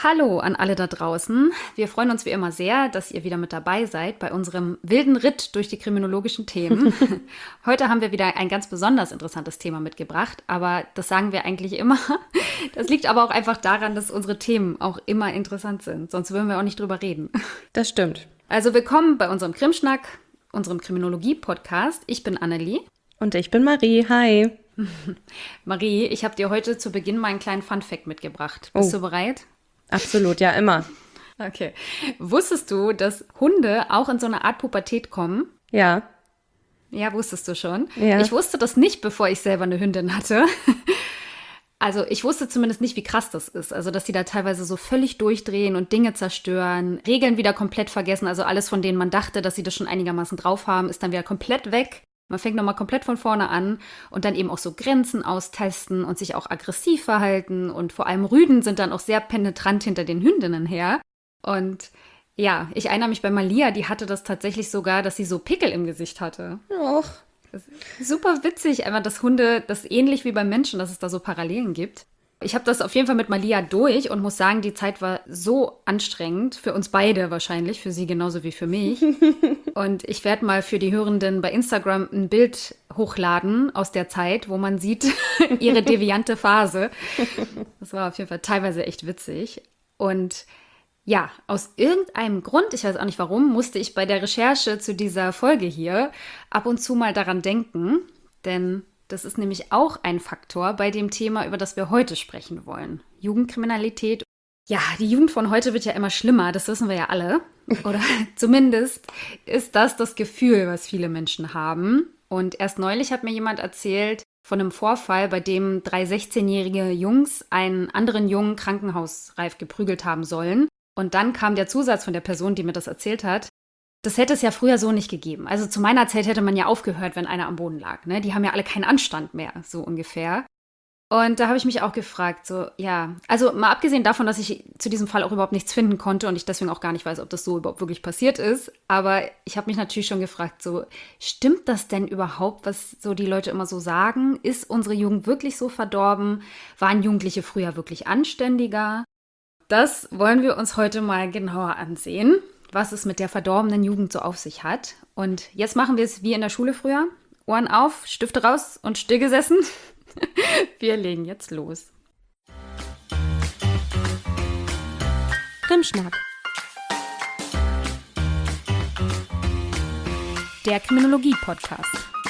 Hallo an alle da draußen. Wir freuen uns wie immer sehr, dass ihr wieder mit dabei seid bei unserem wilden Ritt durch die kriminologischen Themen. Heute haben wir wieder ein ganz besonders interessantes Thema mitgebracht, aber das sagen wir eigentlich immer. Das liegt aber auch einfach daran, dass unsere Themen auch immer interessant sind, sonst würden wir auch nicht drüber reden. Das stimmt. Also willkommen bei unserem Krimschnack, unserem Kriminologie-Podcast. Ich bin Annelie. Und ich bin Marie. Hi. Marie, ich habe dir heute zu Beginn mal einen kleinen Funfact mitgebracht. Bist du bereit? Absolut, ja, immer. Okay. Wusstest du, dass Hunde auch in so eine Art Pubertät kommen? Ja. Ja, wusstest du schon. Ja. Ich wusste das nicht, bevor ich selber eine Hündin hatte. Also ich wusste zumindest nicht, wie krass das ist. Also dass die da teilweise so völlig durchdrehen und Dinge zerstören, Regeln wieder komplett vergessen. Also alles, von denen man dachte, dass sie das schon einigermaßen drauf haben, ist dann wieder komplett weg. Man fängt nochmal komplett von vorne an und dann eben auch so Grenzen austesten und sich auch aggressiv verhalten. Und vor allem Rüden sind dann auch sehr penetrant hinter den Hündinnen her. Und ja, ich erinnere mich bei Malia, die hatte das tatsächlich sogar, dass sie so Pickel im Gesicht hatte. Och. Das ist super witzig, einfach, dass Hunde, das ähnlich wie beim Menschen, dass es da so Parallelen gibt. Ich habe das auf jeden Fall mit Malia durch und muss sagen, die Zeit war so anstrengend, für uns beide wahrscheinlich, für sie genauso wie für mich. Und ich werde mal für die Hörenden bei Instagram ein Bild hochladen aus der Zeit, wo man sieht ihre deviante Phase. Das war auf jeden Fall teilweise echt witzig. Und ja, aus irgendeinem Grund, ich weiß auch nicht warum, musste ich bei der Recherche zu dieser Folge hier ab und zu mal daran denken, denn das ist nämlich auch ein Faktor bei dem Thema, über das wir heute sprechen wollen. Jugendkriminalität. Ja, die Jugend von heute wird ja immer schlimmer, das wissen wir ja alle. Oder zumindest ist das Gefühl, was viele Menschen haben. Und erst neulich hat mir jemand erzählt von einem Vorfall, bei dem 3 16-jährige Jungs einen anderen Jungen krankenhausreif geprügelt haben sollen. Und dann kam der Zusatz von der Person, die mir das erzählt hat: Das hätte es ja früher so nicht gegeben. Also zu meiner Zeit hätte man ja aufgehört, wenn einer am Boden lag. Ne? Die haben ja alle keinen Anstand mehr, so ungefähr. Und da habe ich mich auch gefragt, so, ja, also mal abgesehen davon, dass ich zu diesem Fall auch überhaupt nichts finden konnte und ich deswegen auch gar nicht weiß, ob das so überhaupt wirklich passiert ist. Aber ich habe mich natürlich schon gefragt, so, stimmt das denn überhaupt, was so die Leute immer so sagen? Ist unsere Jugend wirklich so verdorben? Waren Jugendliche früher wirklich anständiger? Das wollen wir uns heute mal genauer ansehen, was es mit der verdorbenen Jugend so auf sich hat. Und jetzt machen wir es wie in der Schule früher. Ohren auf, Stifte raus und still gesessen. Wir legen jetzt los. Krimschnack. Der Kriminologie-Podcast.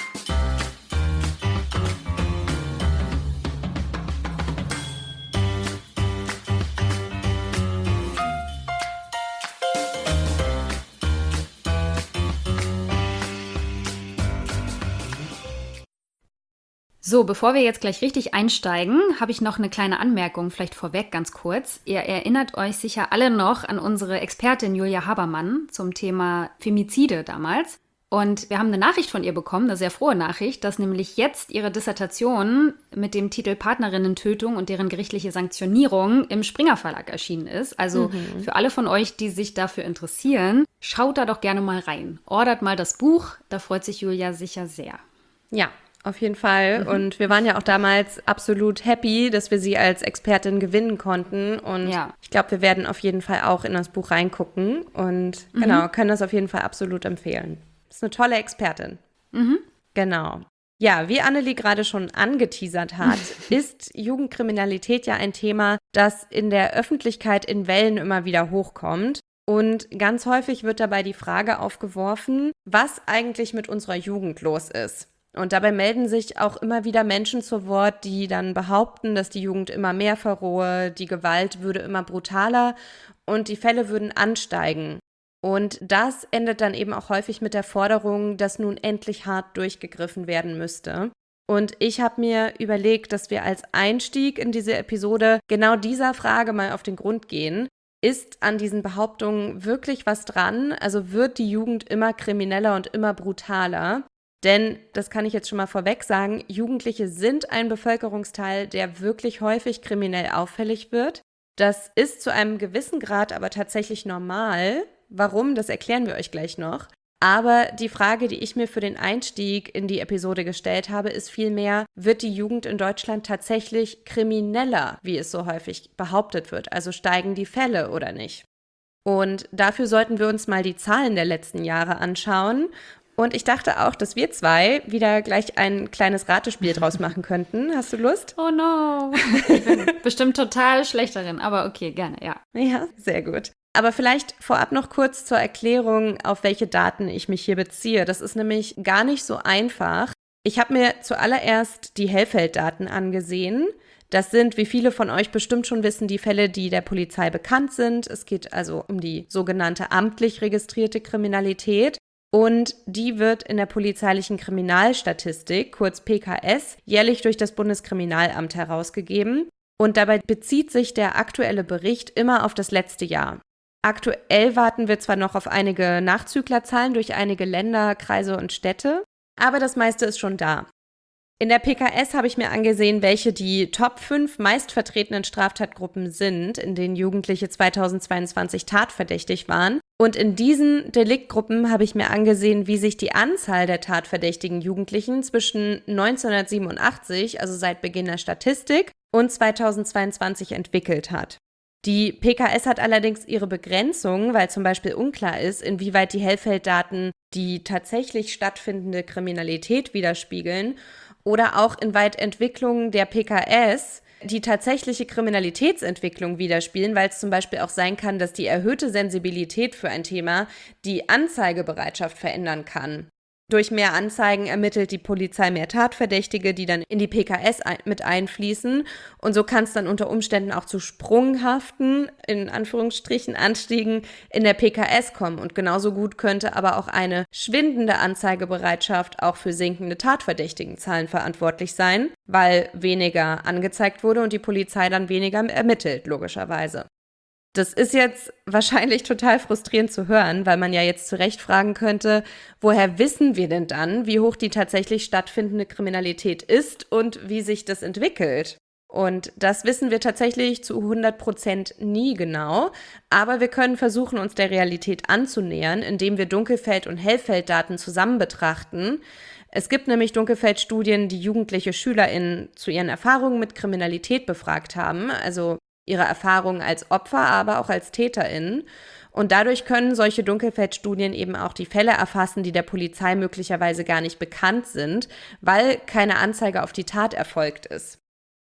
So, bevor wir jetzt gleich richtig einsteigen, habe ich noch eine kleine Anmerkung, vielleicht vorweg ganz kurz. Ihr erinnert euch sicher alle noch an unsere Expertin Julia Habermann zum Thema Femizide damals. Und wir haben eine Nachricht von ihr bekommen, eine sehr frohe Nachricht, dass nämlich jetzt ihre Dissertation mit dem Titel Partnerinnentötung und deren gerichtliche Sanktionierung im Springer Verlag erschienen ist. Also für alle von euch, die sich dafür interessieren, schaut da doch gerne mal rein. Ordert mal das Buch, da freut sich Julia sicher sehr. Ja, auf jeden Fall. Und wir waren ja auch damals absolut happy, dass wir sie als Expertin gewinnen konnten. Und ich glaube, wir werden auf jeden Fall auch in das Buch reingucken. Und genau, können das auf jeden Fall absolut empfehlen. Ist eine tolle Expertin. Genau. Ja, wie Annelie gerade schon angeteasert hat, ist Jugendkriminalität ja ein Thema, das in der Öffentlichkeit in Wellen immer wieder hochkommt. Und ganz häufig wird dabei die Frage aufgeworfen, was eigentlich mit unserer Jugend los ist. Und dabei melden sich auch immer wieder Menschen zu Wort, die dann behaupten, dass die Jugend immer mehr verrohe, die Gewalt würde immer brutaler und die Fälle würden ansteigen. Und das endet dann eben auch häufig mit der Forderung, dass nun endlich hart durchgegriffen werden müsste. Und ich habe mir überlegt, dass wir als Einstieg in diese Episode genau dieser Frage mal auf den Grund gehen. Ist an diesen Behauptungen wirklich was dran? Also wird die Jugend immer krimineller und immer brutaler? Denn, das kann ich jetzt schon mal vorweg sagen, Jugendliche sind ein Bevölkerungsteil, der wirklich häufig kriminell auffällig wird. Das ist zu einem gewissen Grad aber tatsächlich normal. Warum, das erklären wir euch gleich noch. Aber die Frage, die ich mir für den Einstieg in die Episode gestellt habe, ist vielmehr, wird die Jugend in Deutschland tatsächlich krimineller, wie es so häufig behauptet wird? Also steigen die Fälle oder nicht? Und dafür sollten wir uns mal die Zahlen der letzten Jahre anschauen. Und ich dachte auch, dass wir zwei wieder gleich ein kleines Ratespiel draus machen könnten. Hast du Lust? Oh no. Ich bin bestimmt total schlecht darin, aber okay, gerne, ja. Ja, sehr gut. Aber vielleicht vorab noch kurz zur Erklärung, auf welche Daten ich mich hier beziehe. Das ist nämlich gar nicht so einfach. Ich habe mir zuallererst die Hellfeld-Daten angesehen. Das sind, wie viele von euch bestimmt schon wissen, die Fälle, die der Polizei bekannt sind. Es geht also um die sogenannte amtlich registrierte Kriminalität. Und die wird in der polizeilichen Kriminalstatistik, kurz PKS, jährlich durch das Bundeskriminalamt herausgegeben. Und dabei bezieht sich der aktuelle Bericht immer auf das letzte Jahr. Aktuell warten wir zwar noch auf einige Nachzüglerzahlen durch einige Länder, Kreise und Städte, aber das meiste ist schon da. In der PKS habe ich mir angesehen, welche die Top 5 meistvertretenen Straftatgruppen sind, in denen Jugendliche 2022 tatverdächtig waren. Und in diesen Deliktgruppen habe ich mir angesehen, wie sich die Anzahl der tatverdächtigen Jugendlichen zwischen 1987, also seit Beginn der Statistik, und 2022 entwickelt hat. Die PKS hat allerdings ihre Begrenzung, weil zum Beispiel unklar ist, inwieweit die Hellfeld-Daten die tatsächlich stattfindende Kriminalität widerspiegeln oder auch inwieweit Entwicklungen der PKS die tatsächliche Kriminalitätsentwicklung widerspiegeln, weil es zum Beispiel auch sein kann, dass die erhöhte Sensibilität für ein Thema die Anzeigebereitschaft verändern kann. Durch mehr Anzeigen ermittelt die Polizei mehr Tatverdächtige, die dann in die PKS mit einfließen. Und so kann es dann unter Umständen auch zu sprunghaften, in Anführungsstrichen, Anstiegen in der PKS kommen. Und genauso gut könnte aber auch eine schwindende Anzeigebereitschaft auch für sinkende Tatverdächtigenzahlen verantwortlich sein, weil weniger angezeigt wurde und die Polizei dann weniger ermittelt, logischerweise. Das ist jetzt wahrscheinlich total frustrierend zu hören, weil man ja jetzt zu Recht fragen könnte, woher wissen wir denn dann, wie hoch die tatsächlich stattfindende Kriminalität ist und wie sich das entwickelt? Und das wissen wir tatsächlich zu 100% nie genau, aber wir können versuchen, uns der Realität anzunähern, indem wir Dunkelfeld- und Hellfeld-Daten zusammen betrachten. Es gibt nämlich Dunkelfeld-Studien, die jugendliche SchülerInnen zu ihren Erfahrungen mit Kriminalität befragt haben, also ihre Erfahrungen als Opfer, aber auch als TäterInnen. Und dadurch können solche Dunkelfeldstudien eben auch die Fälle erfassen, die der Polizei möglicherweise gar nicht bekannt sind, weil keine Anzeige auf die Tat erfolgt ist.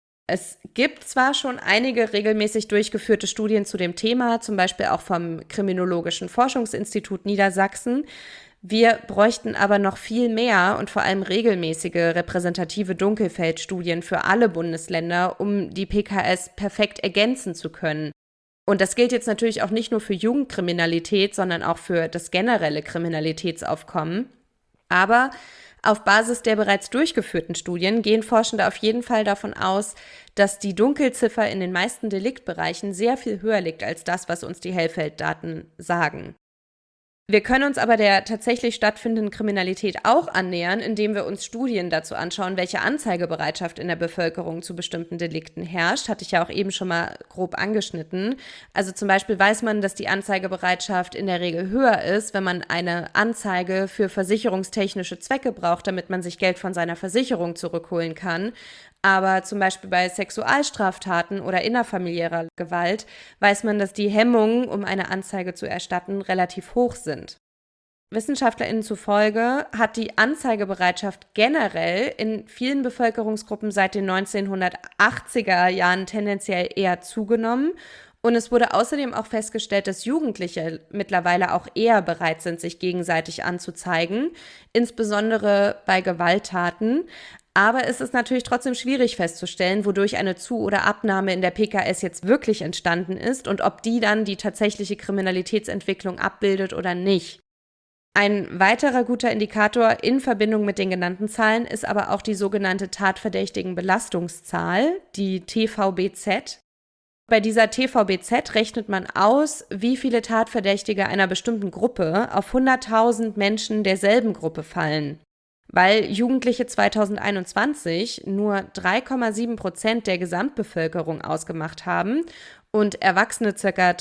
Es gibt zwar schon einige regelmäßig durchgeführte Studien zu dem Thema, zum Beispiel auch vom Kriminologischen Forschungsinstitut Niedersachsen. Wir bräuchten aber noch viel mehr und vor allem regelmäßige repräsentative Dunkelfeldstudien für alle Bundesländer, um die PKS perfekt ergänzen zu können. Und das gilt jetzt natürlich auch nicht nur für Jugendkriminalität, sondern auch für das generelle Kriminalitätsaufkommen. Aber auf Basis der bereits durchgeführten Studien gehen Forschende auf jeden Fall davon aus, dass die Dunkelziffer in den meisten Deliktbereichen sehr viel höher liegt als das, was uns die Hellfeld-Daten sagen. Wir können uns aber der tatsächlich stattfindenden Kriminalität auch annähern, indem wir uns Studien dazu anschauen, welche Anzeigebereitschaft in der Bevölkerung zu bestimmten Delikten herrscht. Hatte ich ja auch eben schon mal grob angeschnitten. Also zum Beispiel weiß man, dass die Anzeigebereitschaft in der Regel höher ist, wenn man eine Anzeige für versicherungstechnische Zwecke braucht, damit man sich Geld von seiner Versicherung zurückholen kann. Aber zum Beispiel bei Sexualstraftaten oder innerfamiliärer Gewalt weiß man, dass die Hemmungen, um eine Anzeige zu erstatten, relativ hoch sind. WissenschaftlerInnen zufolge hat die Anzeigebereitschaft generell in vielen Bevölkerungsgruppen seit den 1980er Jahren tendenziell eher zugenommen. Und es wurde außerdem auch festgestellt, dass Jugendliche mittlerweile auch eher bereit sind, sich gegenseitig anzuzeigen, insbesondere bei Gewalttaten. Aber es ist natürlich trotzdem schwierig festzustellen, wodurch eine Zu- oder Abnahme in der PKS jetzt wirklich entstanden ist und ob die dann die tatsächliche Kriminalitätsentwicklung abbildet oder nicht. Ein weiterer guter Indikator in Verbindung mit den genannten Zahlen ist aber auch die sogenannte Tatverdächtigenbelastungszahl, die TVBZ. Bei dieser TVBZ rechnet man aus, wie viele Tatverdächtige einer bestimmten Gruppe auf 100.000 Menschen derselben Gruppe fallen. Weil Jugendliche 2021 nur 3,7% der Gesamtbevölkerung ausgemacht haben und Erwachsene ca.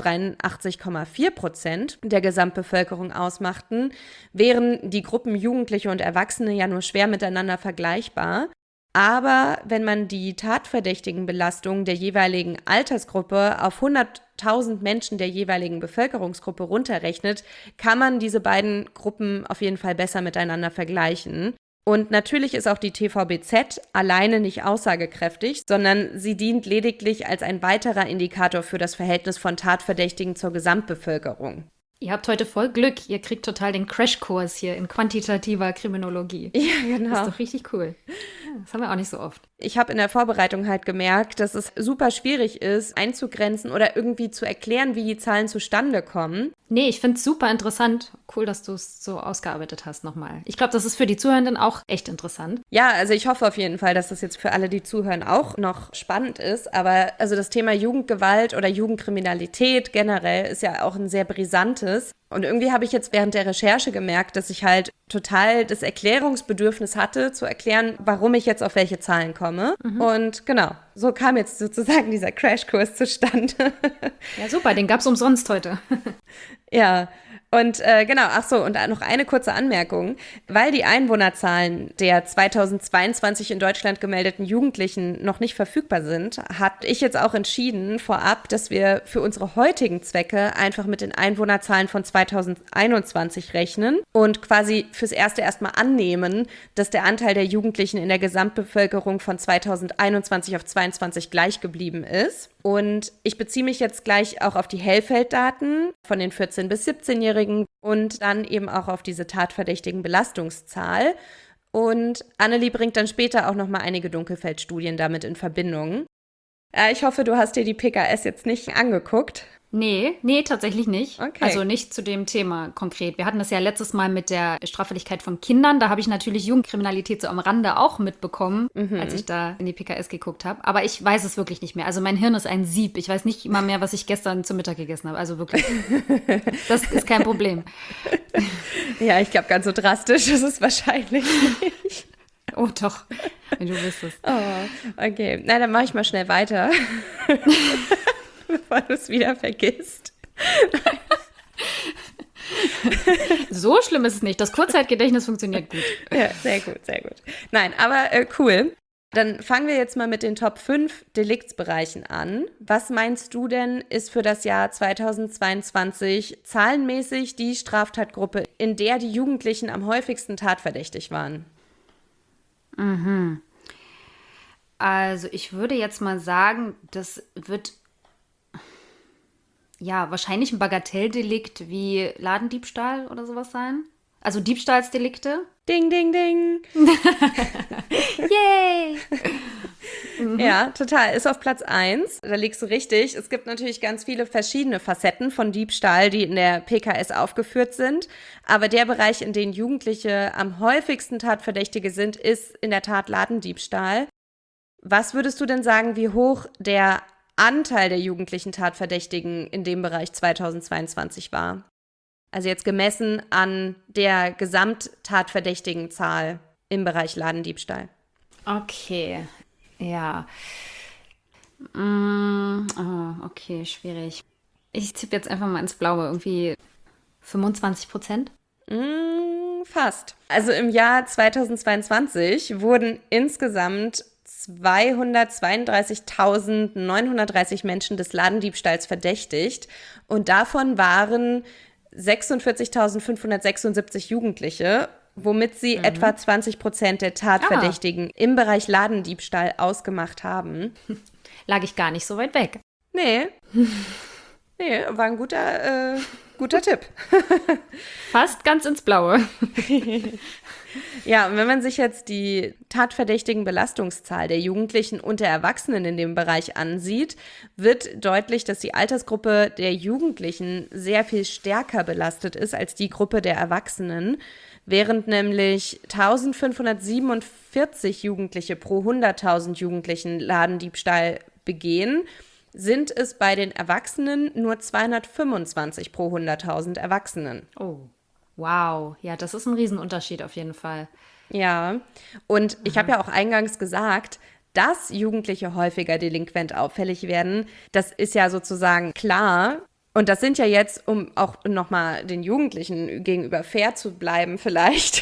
83,4% der Gesamtbevölkerung ausmachten, wären die Gruppen Jugendliche und Erwachsene ja nur schwer miteinander vergleichbar. Aber wenn man die Tatverdächtigenbelastung der jeweiligen Altersgruppe auf 100.000 Menschen der jeweiligen Bevölkerungsgruppe runterrechnet, kann man diese beiden Gruppen auf jeden Fall besser miteinander vergleichen. Und natürlich ist auch die TVBZ alleine nicht aussagekräftig, sondern sie dient lediglich als ein weiterer Indikator für das Verhältnis von Tatverdächtigen zur Gesamtbevölkerung. Ihr habt heute voll Glück. Ihr kriegt total den Crashkurs hier in quantitativer Kriminologie. Ja, genau. Das ist doch richtig cool. Das haben wir auch nicht so oft. Ich habe in der Vorbereitung halt gemerkt, dass es super schwierig ist, einzugrenzen oder irgendwie zu erklären, wie die Zahlen zustande kommen. Nee, ich finde es super interessant. Cool, dass du es so ausgearbeitet hast nochmal. Ich glaube, das ist für die Zuhörenden auch echt interessant. Ja, also ich hoffe auf jeden Fall, dass das jetzt für alle, die zuhören, auch noch spannend ist. Aber also das Thema Jugendgewalt oder Jugendkriminalität generell ist ja auch ein sehr brisantes. Und irgendwie habe ich jetzt während der Recherche gemerkt, dass ich halt total das Erklärungsbedürfnis hatte, zu erklären, warum ich jetzt auf welche Zahlen komme. Und genau, so kam jetzt sozusagen dieser Crashkurs zustande. Ja, super, den gab's umsonst heute. Ja, und genau, ach so, und noch eine kurze Anmerkung. Weil die Einwohnerzahlen der 2022 in Deutschland gemeldeten Jugendlichen noch nicht verfügbar sind, habe ich jetzt auch entschieden vorab, dass wir für unsere heutigen Zwecke einfach mit den Einwohnerzahlen von 2021 rechnen und quasi fürs Erste erstmal annehmen, dass der Anteil der Jugendlichen in der Gesamtbevölkerung von 2021 auf 22 gleich geblieben ist. Und ich beziehe mich jetzt gleich auch auf die Hellfeld-Daten von den 14- bis 17-Jährigen und dann eben auch auf diese tatverdächtigen Belastungszahl. Und Annelie bringt dann später auch nochmal einige Dunkelfeld-Studien damit in Verbindung. Ich hoffe, du hast dir die PKS jetzt nicht angeguckt. Nee, tatsächlich nicht. Okay. Also nicht zu dem Thema konkret. Wir hatten das ja letztes Mal mit der Straffälligkeit von Kindern. Da habe ich natürlich Jugendkriminalität so am Rande auch mitbekommen, als ich da in die PKS geguckt habe. Aber ich weiß es wirklich nicht mehr. Also mein Hirn ist ein Sieb. Ich weiß nicht immer mehr, was ich gestern zum Mittag gegessen habe. Also wirklich, das ist kein Problem. Ja, ich glaube, ganz so drastisch ist es wahrscheinlich nicht. Oh doch, du wüsstest. Oh, okay. Na, dann mache ich mal schnell weiter. Bevor du es wieder vergisst. So schlimm ist es nicht. Das Kurzzeitgedächtnis funktioniert gut. Ja, sehr gut, sehr gut. Nein, aber cool. Dann fangen wir jetzt mal mit den Top 5 Deliktsbereichen an. Was meinst du denn, ist für das Jahr 2022 zahlenmäßig die Straftatgruppe, in der die Jugendlichen am häufigsten tatverdächtig waren? Also ich würde jetzt mal sagen, das wird ja wahrscheinlich ein Bagatelldelikt wie Ladendiebstahl oder sowas sein. Also Diebstahlsdelikte. Ding, ding, ding. Yay! Ja, total. Ist auf Platz 1. Da liegst du richtig. Es gibt natürlich ganz viele verschiedene Facetten von Diebstahl, die in der PKS aufgeführt sind. Aber der Bereich, in dem Jugendliche am häufigsten Tatverdächtige sind, ist in der Tat Ladendiebstahl. Was würdest du denn sagen, wie hoch der Anteil der jugendlichen Tatverdächtigen in dem Bereich 2022 war? Also jetzt gemessen an der gesamttatverdächtigen Zahl im Bereich Ladendiebstahl. Okay, ja. Okay, schwierig. Ich tippe jetzt einfach mal ins Blaue, irgendwie 25%? Fast. Also im Jahr 2022 wurden insgesamt 232.930 Menschen des Ladendiebstahls verdächtigt und davon waren 46.576 Jugendliche, womit sie etwa 20% der Tatverdächtigen im Bereich Ladendiebstahl ausgemacht haben. Lag ich gar nicht so weit weg. Nee, war ein guter Tipp. Fast ganz ins Blaue. Ja, und wenn man sich jetzt die tatverdächtigen Belastungszahl der Jugendlichen und der Erwachsenen in dem Bereich ansieht, wird deutlich, dass die Altersgruppe der Jugendlichen sehr viel stärker belastet ist als die Gruppe der Erwachsenen. Während nämlich 1547 Jugendliche pro 100.000 Jugendlichen Ladendiebstahl begehen, sind es bei den Erwachsenen nur 225 pro 100.000 Erwachsenen. Oh, wow. Ja, das ist ein Riesenunterschied auf jeden Fall. Ja, und ich habe ja auch eingangs gesagt, dass Jugendliche häufiger delinquent auffällig werden, das ist ja sozusagen klar. Und das sind ja jetzt, um auch nochmal den Jugendlichen gegenüber fair zu bleiben vielleicht,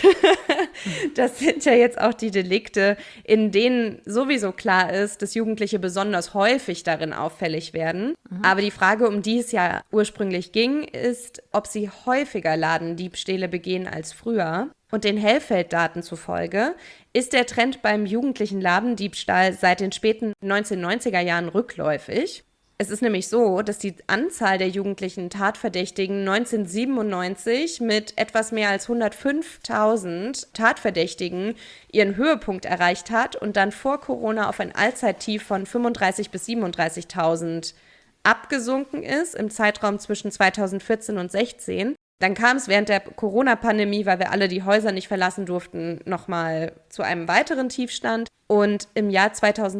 das sind ja jetzt auch die Delikte, in denen sowieso klar ist, dass Jugendliche besonders häufig darin auffällig werden. Aber die Frage, um die es ja ursprünglich ging, ist, ob sie häufiger Ladendiebstähle begehen als früher. Und den Hellfeld-Daten zufolge ist der Trend beim jugendlichen Ladendiebstahl seit den späten 1990er Jahren rückläufig. Es ist nämlich so, dass die Anzahl der jugendlichen Tatverdächtigen 1997 mit etwas mehr als 105.000 Tatverdächtigen ihren Höhepunkt erreicht hat und dann vor Corona auf ein Allzeittief von 35.000 bis 37.000 abgesunken ist im Zeitraum zwischen 2014 und 2016. Dann kam es während der Corona-Pandemie, weil wir alle die Häuser nicht verlassen durften, nochmal zu einem weiteren Tiefstand. Und im Jahr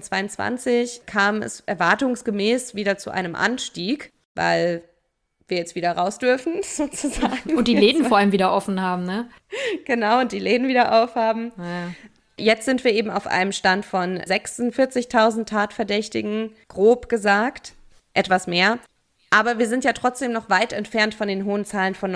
2022 kam es erwartungsgemäß wieder zu einem Anstieg, weil wir jetzt wieder raus dürfen, sozusagen. Und die Läden vor allem wieder offen haben, ne? Genau, und die Läden wieder aufhaben. Ja. Jetzt sind wir eben auf einem Stand von 46.000 Tatverdächtigen, grob gesagt, etwas mehr. Aber wir sind ja trotzdem noch weit entfernt von den hohen Zahlen von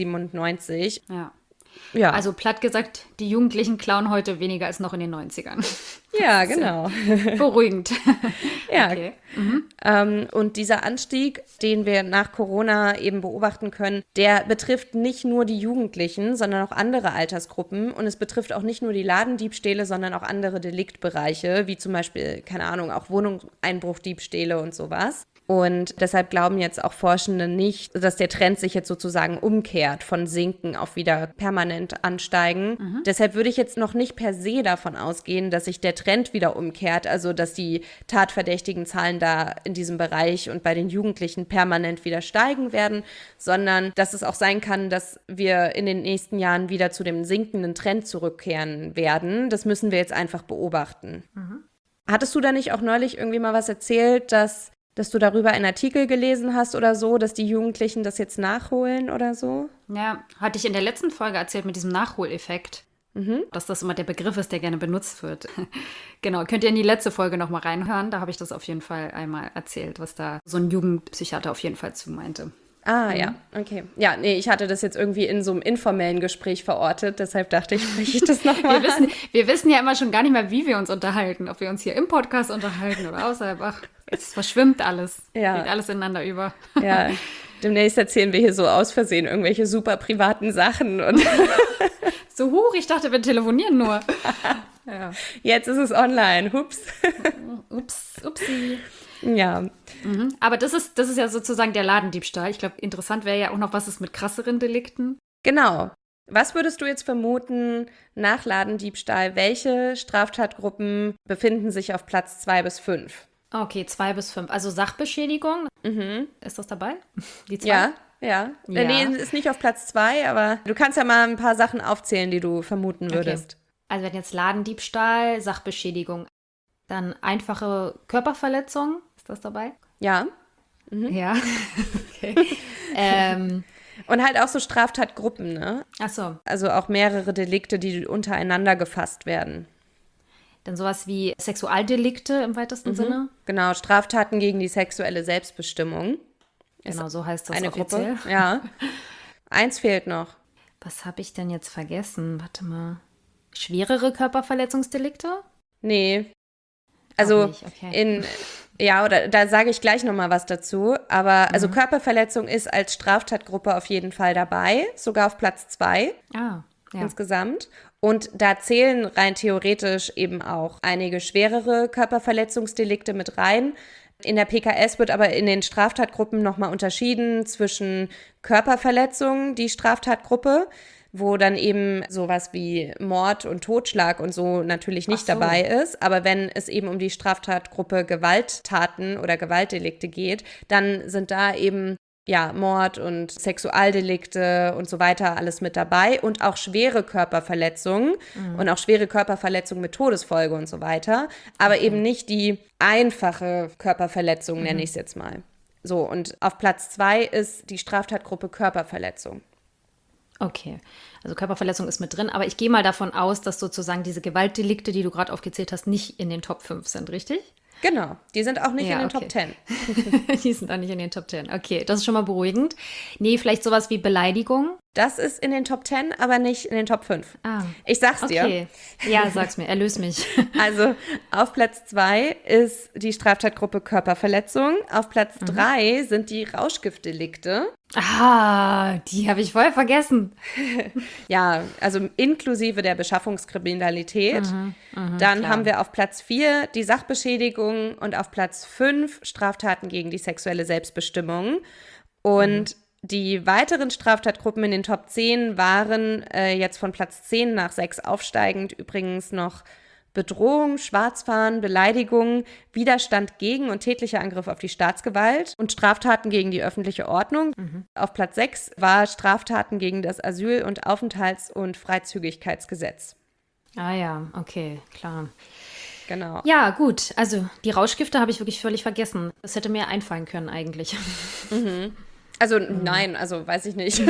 1997. Ja. Also platt gesagt, die Jugendlichen klauen heute weniger als noch in den 90ern. Ja, genau. Beruhigend. Ja. Okay. Und dieser Anstieg, den wir nach Corona eben beobachten können, der betrifft nicht nur die Jugendlichen, sondern auch andere Altersgruppen. Und es betrifft auch nicht nur die Ladendiebstähle, sondern auch andere Deliktbereiche, wie zum Beispiel, keine Ahnung, auch Wohnungseinbruchdiebstähle und sowas. Und deshalb glauben jetzt auch Forschende nicht, dass der Trend sich jetzt sozusagen umkehrt, von sinken auf wieder permanent ansteigen. Deshalb würde ich jetzt noch nicht per se davon ausgehen, dass sich der Trend wieder umkehrt, also dass die tatverdächtigen Zahlen da in diesem Bereich und bei den Jugendlichen permanent wieder steigen werden, sondern dass es auch sein kann, dass wir in den nächsten Jahren wieder zu dem sinkenden Trend zurückkehren werden. Das müssen wir jetzt einfach beobachten. Hattest du da nicht auch neulich irgendwie mal was erzählt, dass du darüber einen Artikel gelesen hast oder so, dass die Jugendlichen das jetzt nachholen oder so? Ja, hatte ich in der letzten Folge erzählt mit diesem Nachholeffekt, dass das immer der Begriff ist, der gerne benutzt wird. Genau, könnt ihr in die letzte Folge nochmal reinhören, da habe ich das auf jeden Fall einmal erzählt, was da so ein Jugendpsychiater auf jeden Fall zu meinte. Ja, okay. Ja, nee, ich hatte das jetzt irgendwie in so einem informellen Gespräch verortet, deshalb dachte ich, spreche ich das nochmal an. Wir wissen ja immer schon gar nicht mehr, wie wir uns unterhalten, ob wir uns hier im Podcast unterhalten oder außerhalb. Ach, es verschwimmt alles, geht alles ineinander über. Ja, demnächst erzählen wir hier so aus Versehen irgendwelche super privaten Sachen. Und so, ich dachte, wir telefonieren nur. Ja. Jetzt ist es online, hups. Upsi. Ja. Aber das ist ja sozusagen der Ladendiebstahl. Ich glaube, interessant wäre ja auch noch, was ist mit krasseren Delikten? Genau. Was würdest du jetzt vermuten nach Ladendiebstahl? Welche Straftatgruppen befinden sich auf Platz 2 bis 5? Okay, 2 bis 5. Also Sachbeschädigung, ist das dabei? Die 2? Ja. Nee, ist nicht auf Platz 2, aber du kannst ja mal ein paar Sachen aufzählen, die du vermuten würdest. Okay. Also wenn jetzt Ladendiebstahl, Sachbeschädigung, dann einfache Körperverletzung, ist das dabei? Ja. Ja, okay. Und halt auch so Straftatgruppen, ne? Ach so. Also auch mehrere Delikte, die untereinander gefasst werden. Dann sowas wie Sexualdelikte im weitesten Sinne? Genau, Straftaten gegen die sexuelle Selbstbestimmung. Genau, so heißt das eine offiziell. Gruppe. Ja. Eins fehlt noch. Was habe ich denn jetzt vergessen? Warte mal. Schwerere Körperverletzungsdelikte? Nee. Also okay. oder da sage ich gleich nochmal was dazu. Aber also Körperverletzung ist als Straftatgruppe auf jeden Fall dabei, sogar auf Platz 2 insgesamt. Und da zählen rein theoretisch eben auch einige schwerere Körperverletzungsdelikte mit rein. In der PKS wird aber in den Straftatgruppen nochmal unterschieden zwischen Körperverletzung, die Straftatgruppe, wo dann eben sowas wie Mord und Totschlag und so natürlich nicht dabei ist. Aber wenn es eben um die Straftatgruppe Gewalttaten oder Gewaltdelikte geht, dann sind da eben Mord und Sexualdelikte und so weiter alles mit dabei und auch schwere Körperverletzungen und auch schwere Körperverletzungen mit Todesfolge und so weiter, aber eben nicht die einfache Körperverletzung, nenne ich es jetzt mal. So, und auf Platz 2 ist die Straftatgruppe Körperverletzung. Okay, also Körperverletzung ist mit drin, aber ich gehe mal davon aus, dass sozusagen diese Gewaltdelikte, die du gerade aufgezählt hast, nicht in den Top 5 sind, richtig? Genau, die sind auch nicht in den Top 10. Die sind auch nicht in den Top 10. Okay, das ist schon mal beruhigend. Nee, vielleicht sowas wie Beleidigung? Das ist in den Top 10, aber nicht in den Top 5. Ich sag's dir. Okay, ja, sag's mir, erlöse mich. Also auf Platz 2 ist die Straftatgruppe Körperverletzung. Auf Platz 3 sind die Rauschgiftdelikte. Die habe ich voll vergessen. Ja, also inklusive der Beschaffungskriminalität. Dann klar. haben wir auf Platz 4 die Sachbeschädigung und auf Platz 5 Straftaten gegen die sexuelle Selbstbestimmung. Und die weiteren Straftatgruppen in den Top 10 waren jetzt von Platz 10 nach 6 aufsteigend übrigens noch Bedrohung, Schwarzfahren, Beleidigung, Widerstand gegen und tätlicher Angriff auf die Staatsgewalt und Straftaten gegen die öffentliche Ordnung. Auf Platz 6 war Straftaten gegen das Asyl- und Aufenthalts- und Freizügigkeitsgesetz. Ah ja, okay, klar. Genau. Ja, gut. Also die Rauschgifte habe ich wirklich völlig vergessen. Das hätte mir einfallen können eigentlich. Also nein, also weiß ich nicht.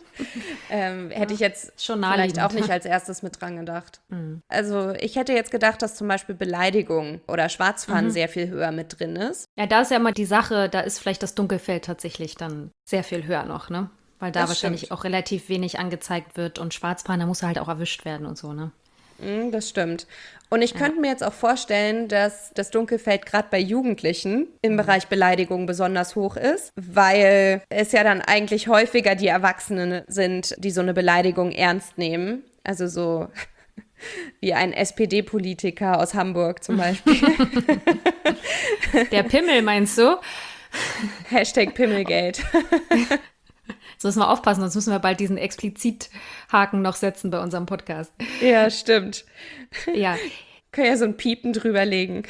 Hätte ich jetzt schon vielleicht auch nicht als erstes mit dran gedacht. Also ich hätte jetzt gedacht, dass zum Beispiel Beleidigung oder Schwarzfahren sehr viel höher mit drin ist. Ja, da ist ja immer die Sache, da ist vielleicht das Dunkelfeld tatsächlich dann sehr viel höher noch, ne? Weil da Das wahrscheinlich stimmt. auch relativ wenig angezeigt wird und Schwarzfahren, da muss er halt auch erwischt werden und so, ne? Das stimmt. Und ich könnte mir jetzt auch vorstellen, dass das Dunkelfeld gerade bei Jugendlichen im Bereich Beleidigung besonders hoch ist, weil es ja dann eigentlich häufiger die Erwachsenen sind, die so eine Beleidigung ernst nehmen. Also so wie ein SPD-Politiker aus Hamburg zum Beispiel. Der Pimmel, meinst du? Hashtag Pimmelgate. So müssen wir aufpassen, sonst müssen wir bald diesen Explizit-Haken noch setzen bei unserem Podcast. Ja, stimmt. Ja. Können ja so ein Piepen drüberlegen.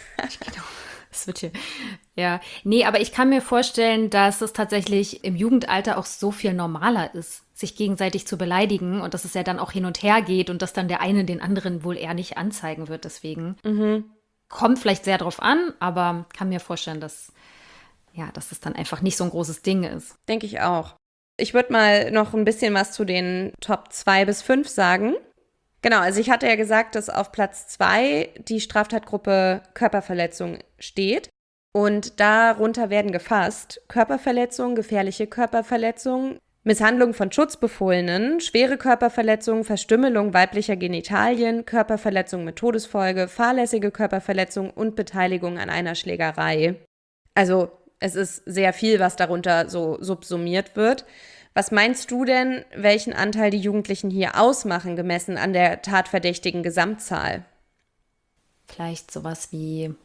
Das wird hier. Ja. Nee, aber ich kann mir vorstellen, dass es tatsächlich im Jugendalter auch so viel normaler ist, sich gegenseitig zu beleidigen und dass es ja dann auch hin und her geht und dass dann der eine den anderen wohl eher nicht anzeigen wird. Deswegen kommt vielleicht sehr drauf an, aber kann mir vorstellen, dass es dann einfach nicht so ein großes Ding ist. Denke ich auch. Ich würde mal noch ein bisschen was zu den Top 2 bis 5 sagen. Genau, also ich hatte ja gesagt, dass auf Platz 2 die Straftatgruppe Körperverletzung steht. Und darunter werden gefasst Körperverletzung, gefährliche Körperverletzung, Misshandlung von Schutzbefohlenen, schwere Körperverletzung, Verstümmelung weiblicher Genitalien, Körperverletzung mit Todesfolge, fahrlässige Körperverletzung und Beteiligung an einer Schlägerei. Also es ist sehr viel, was darunter so subsumiert wird. Was meinst du denn, welchen Anteil die Jugendlichen hier ausmachen, gemessen an der tatverdächtigen Gesamtzahl? Vielleicht sowas wie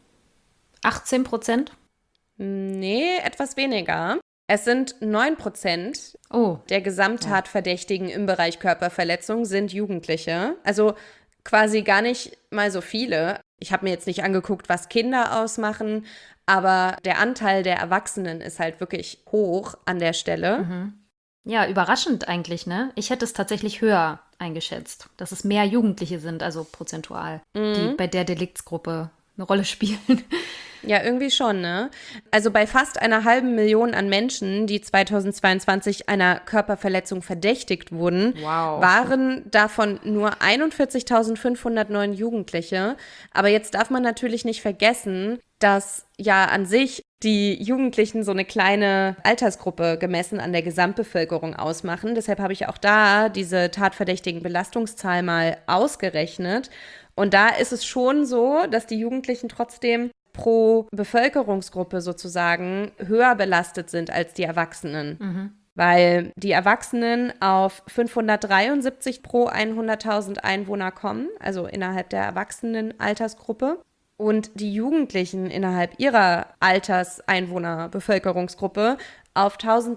18%? Nee, etwas weniger. Es sind 9% der Gesamttatverdächtigen im Bereich Körperverletzung sind Jugendliche. Also quasi gar nicht mal so viele. Ich habe mir jetzt nicht angeguckt, was Kinder ausmachen, aber der Anteil der Erwachsenen ist halt wirklich hoch an der Stelle. Ja, überraschend eigentlich, ne? Ich hätte es tatsächlich höher eingeschätzt, dass es mehr Jugendliche sind, also prozentual, die bei der Deliktsgruppe eine Rolle spielen. Ja, irgendwie schon, ne? Also bei fast 500.000 an Menschen, die 2022 einer Körperverletzung verdächtigt wurden, waren davon nur 41.509 Jugendliche. Aber jetzt darf man natürlich nicht vergessen, dass ja an sich die Jugendlichen so eine kleine Altersgruppe gemessen an der Gesamtbevölkerung ausmachen. Deshalb habe ich auch da diese tatverdächtigen Belastungszahl mal ausgerechnet. Und da ist es schon so, dass die Jugendlichen trotzdem pro Bevölkerungsgruppe sozusagen höher belastet sind als die Erwachsenen. Weil die Erwachsenen auf 573 pro 100.000 Einwohner kommen, also innerhalb der Erwachsenen-Altersgruppe. Und die Jugendlichen innerhalb ihrer Alterseinwohner-Bevölkerungsgruppe auf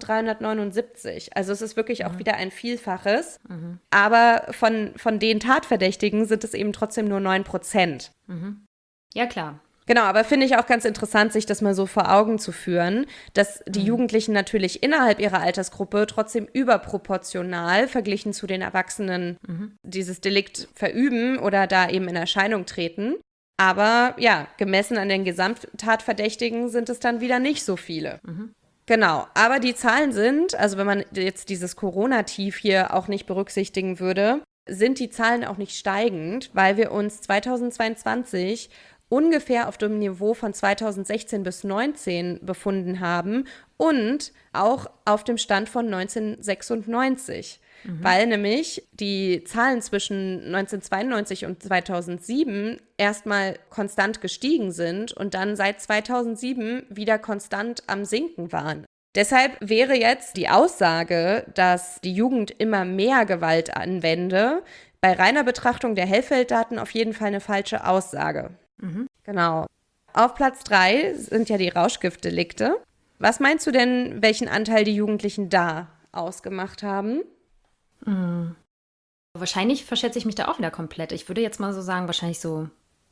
1379. Also es ist wirklich auch wieder ein Vielfaches. Aber von den Tatverdächtigen sind es eben trotzdem nur 9%. Ja, klar. Genau, aber finde ich auch ganz interessant, sich das mal so vor Augen zu führen, dass die Jugendlichen natürlich innerhalb ihrer Altersgruppe trotzdem überproportional verglichen zu den Erwachsenen dieses Delikt verüben oder da eben in Erscheinung treten. Aber ja, gemessen an den Gesamttatverdächtigen sind es dann wieder nicht so viele. Genau, aber die Zahlen sind, also wenn man jetzt dieses Corona-Tief hier auch nicht berücksichtigen würde, sind die Zahlen auch nicht steigend, weil wir uns 2022 ungefähr auf dem Niveau von 2016 bis 2019 befunden haben und auch auf dem Stand von 1996. Weil nämlich die Zahlen zwischen 1992 und 2007 erstmal konstant gestiegen sind und dann seit 2007 wieder konstant am Sinken waren. Deshalb wäre jetzt die Aussage, dass die Jugend immer mehr Gewalt anwende, bei reiner Betrachtung der Hellfeld-Daten auf jeden Fall eine falsche Aussage. Genau. Auf Platz 3 sind ja die Rauschgiftdelikte. Was meinst du denn, welchen Anteil die Jugendlichen da ausgemacht haben? Wahrscheinlich verschätze ich mich da auch wieder komplett. Ich würde jetzt mal so sagen, wahrscheinlich so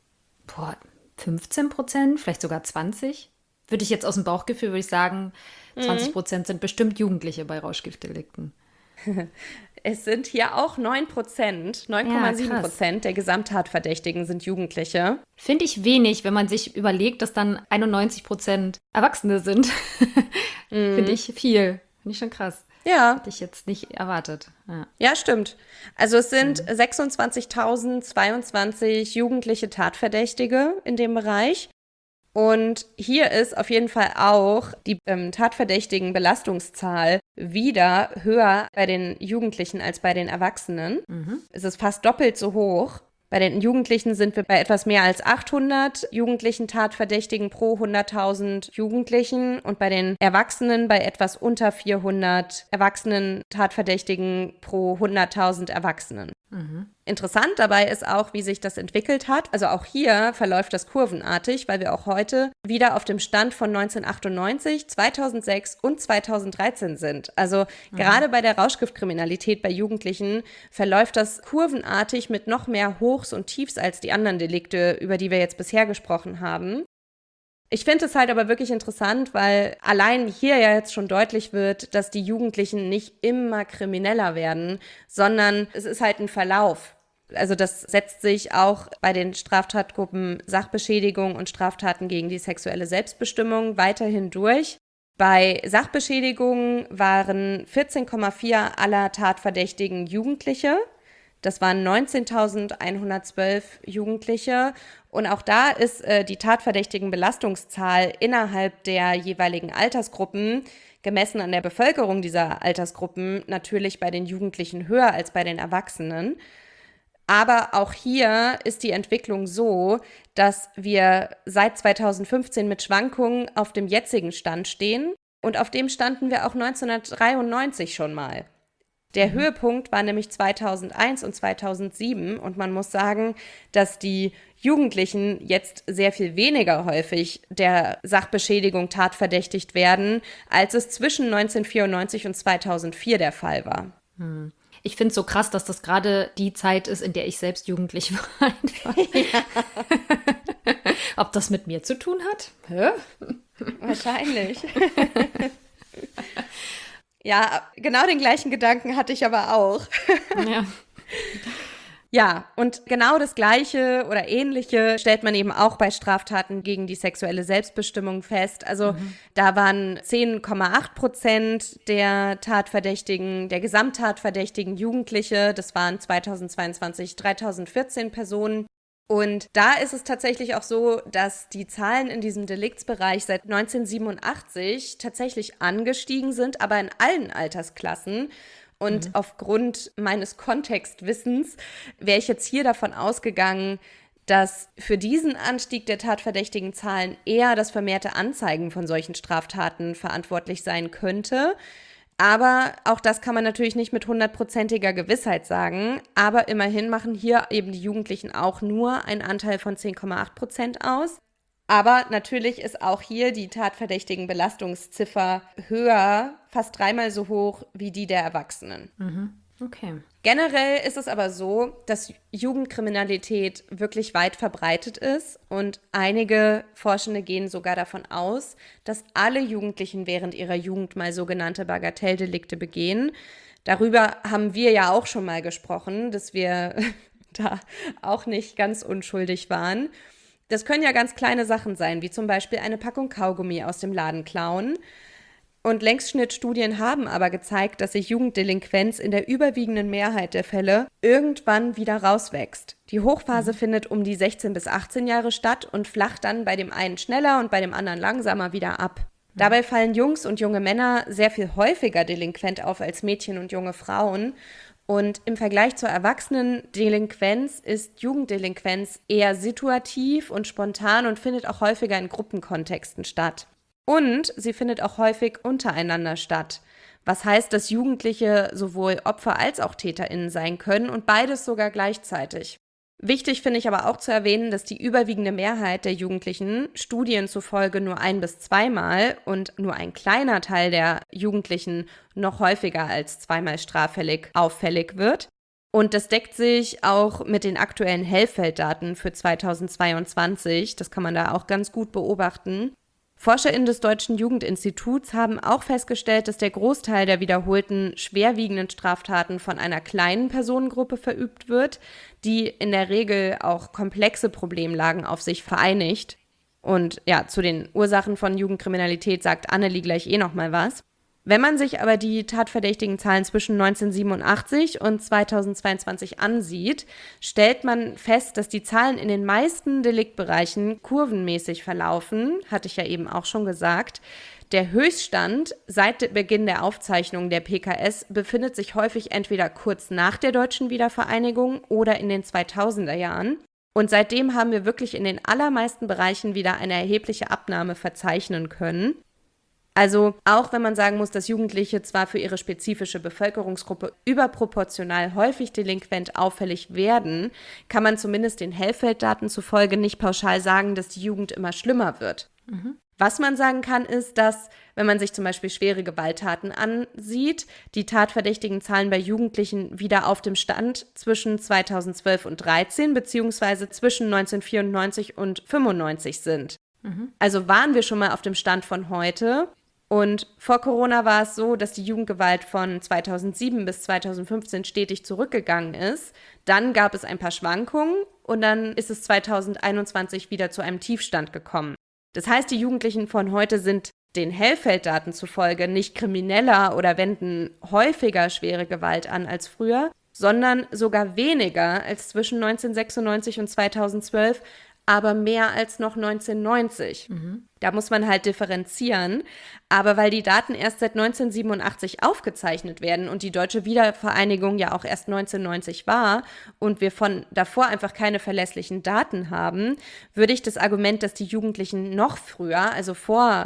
15%, vielleicht sogar 20%. Würde ich jetzt aus dem Bauchgefühl, würde ich sagen, 20% sind bestimmt Jugendliche bei Rauschgiftdelikten. Es sind hier auch 9%, 9,7% der Gesamttatverdächtigen sind Jugendliche. Finde ich wenig, wenn man sich überlegt, dass dann 91% Erwachsene sind. Finde ich viel. Finde ich schon krass. Ja. Hätte ich jetzt nicht erwartet. Ja, stimmt. Also es sind 26.022 jugendliche Tatverdächtige in dem Bereich. Und hier ist auf jeden Fall auch die tatverdächtigen Belastungszahl wieder höher bei den Jugendlichen als bei den Erwachsenen. Es ist fast doppelt so hoch. Bei den Jugendlichen sind wir bei etwas mehr als 800 jugendlichen Tatverdächtigen pro 100.000 Jugendlichen und bei den Erwachsenen bei etwas unter 400 Erwachsenen Tatverdächtigen pro 100.000 Erwachsenen. Interessant dabei ist auch, wie sich das entwickelt hat. Also auch hier verläuft das kurvenartig, weil wir auch heute wieder auf dem Stand von 1998, 2006 und 2013 sind. Also gerade bei der Rauschgiftkriminalität bei Jugendlichen verläuft das kurvenartig mit noch mehr Hochs und Tiefs als die anderen Delikte, über die wir jetzt bisher gesprochen haben. Ich finde es halt aber wirklich interessant, weil allein hier ja jetzt schon deutlich wird, dass die Jugendlichen nicht immer krimineller werden, sondern es ist halt ein Verlauf. Also das setzt sich auch bei den Straftatgruppen Sachbeschädigung und Straftaten gegen die sexuelle Selbstbestimmung weiterhin durch. Bei Sachbeschädigungen waren 14,4 aller Tatverdächtigen Jugendliche. Das waren 19.112 Jugendliche. Und auch da ist die tatverdächtigen Belastungszahl innerhalb der jeweiligen Altersgruppen, gemessen an der Bevölkerung dieser Altersgruppen, natürlich bei den Jugendlichen höher als bei den Erwachsenen. Aber auch hier ist die Entwicklung so, dass wir seit 2015 mit Schwankungen auf dem jetzigen Stand stehen. Und auf dem standen wir auch 1993 schon mal. Der Höhepunkt war nämlich 2001 und 2007 und man muss sagen, dass die Jugendlichen jetzt sehr viel weniger häufig der Sachbeschädigung tatverdächtigt werden, als es zwischen 1994 und 2004 der Fall war. Ich finde es so krass, dass das gerade die Zeit ist, in der ich selbst jugendlich war. Ja. Ob das mit mir zu tun hat? Wahrscheinlich. Ja, genau den gleichen Gedanken hatte ich aber auch. Ja. Ja, und genau das Gleiche oder Ähnliche stellt man eben auch bei Straftaten gegen die sexuelle Selbstbestimmung fest. Also da waren 10,8% der Tatverdächtigen, der Gesamttatverdächtigen Jugendliche. Das waren 2022 3.014 Personen. Und da ist es tatsächlich auch so, dass die Zahlen in diesem Deliktsbereich seit 1987 tatsächlich angestiegen sind, aber in allen Altersklassen. Und aufgrund meines Kontextwissens wäre ich jetzt hier davon ausgegangen, dass für diesen Anstieg der tatverdächtigen Zahlen eher das vermehrte Anzeigen von solchen Straftaten verantwortlich sein könnte. Aber auch das kann man natürlich nicht mit 100%iger Gewissheit sagen. Aber immerhin machen hier eben die Jugendlichen auch nur einen Anteil von 10,8% aus. Aber natürlich ist auch hier die tatverdächtigen Belastungsziffer höher, fast 3-mal so hoch wie die der Erwachsenen. Okay. Generell ist es aber so, dass Jugendkriminalität wirklich weit verbreitet ist und einige Forschende gehen sogar davon aus, dass alle Jugendlichen während ihrer Jugend mal sogenannte Bagatelldelikte begehen. Darüber haben wir ja auch schon mal gesprochen, dass wir da auch nicht ganz unschuldig waren. Das können ja ganz kleine Sachen sein, wie zum Beispiel eine Packung Kaugummi aus dem Laden klauen. Und Längsschnittstudien haben aber gezeigt, dass sich Jugenddelinquenz in der überwiegenden Mehrheit der Fälle irgendwann wieder rauswächst. Die Hochphase findet um die 16 bis 18 Jahre statt und flacht dann bei dem einen schneller und bei dem anderen langsamer wieder ab. Dabei fallen Jungs und junge Männer sehr viel häufiger delinquent auf als Mädchen und junge Frauen. Und im Vergleich zur Erwachsenendelinquenz ist Jugenddelinquenz eher situativ und spontan und findet auch häufiger in Gruppenkontexten statt. Und sie findet auch häufig untereinander statt. Was heißt, dass Jugendliche sowohl Opfer als auch TäterInnen sein können und beides sogar gleichzeitig. Wichtig finde ich aber auch zu erwähnen, dass die überwiegende Mehrheit der Jugendlichen Studien zufolge nur 1- bis 2-mal und nur ein kleiner Teil der Jugendlichen noch häufiger als 2-mal straffällig auffällig wird. Und das deckt sich auch mit den aktuellen Hellfelddaten für 2022. Das kann man da auch ganz gut beobachten. ForscherInnen des Deutschen Jugendinstituts haben auch festgestellt, dass der Großteil der wiederholten, schwerwiegenden Straftaten von einer kleinen Personengruppe verübt wird, die in der Regel auch komplexe Problemlagen auf sich vereinigt. Und ja, zu den Ursachen von Jugendkriminalität sagt Annelie gleich noch mal was. Wenn man sich aber die tatverdächtigen Zahlen zwischen 1987 und 2022 ansieht, stellt man fest, dass die Zahlen in den meisten Deliktbereichen kurvenmäßig verlaufen, hatte ich ja eben auch schon gesagt. Der Höchststand seit Beginn der Aufzeichnung der PKS befindet sich häufig entweder kurz nach der deutschen Wiedervereinigung oder in den 2000er Jahren. Und seitdem haben wir wirklich in den allermeisten Bereichen wieder eine erhebliche Abnahme verzeichnen können. Also auch wenn man sagen muss, dass Jugendliche zwar für ihre spezifische Bevölkerungsgruppe überproportional häufig delinquent auffällig werden, kann man zumindest den Hellfelddaten zufolge nicht pauschal sagen, dass die Jugend immer schlimmer wird. Was man sagen kann, ist, dass, wenn man sich zum Beispiel schwere Gewalttaten ansieht, die tatverdächtigen Zahlen bei Jugendlichen wieder auf dem Stand zwischen 2012 und 2013 beziehungsweise zwischen 1994 und 1995 sind. Also waren wir schon mal auf dem Stand von heute. Und vor Corona war es so, dass die Jugendgewalt von 2007 bis 2015 stetig zurückgegangen ist. Dann gab es ein paar Schwankungen und dann ist es 2021 wieder zu einem Tiefstand gekommen. Das heißt, die Jugendlichen von heute sind den Hellfelddaten zufolge nicht krimineller oder wenden häufiger schwere Gewalt an als früher, sondern sogar weniger als zwischen 1996 und 2012, aber mehr als noch 1990. Da muss man halt differenzieren. Aber weil die Daten erst seit 1987 aufgezeichnet werden und die deutsche Wiedervereinigung ja auch erst 1990 war und wir von davor einfach keine verlässlichen Daten haben, würde ich das Argument, dass die Jugendlichen noch früher, also vor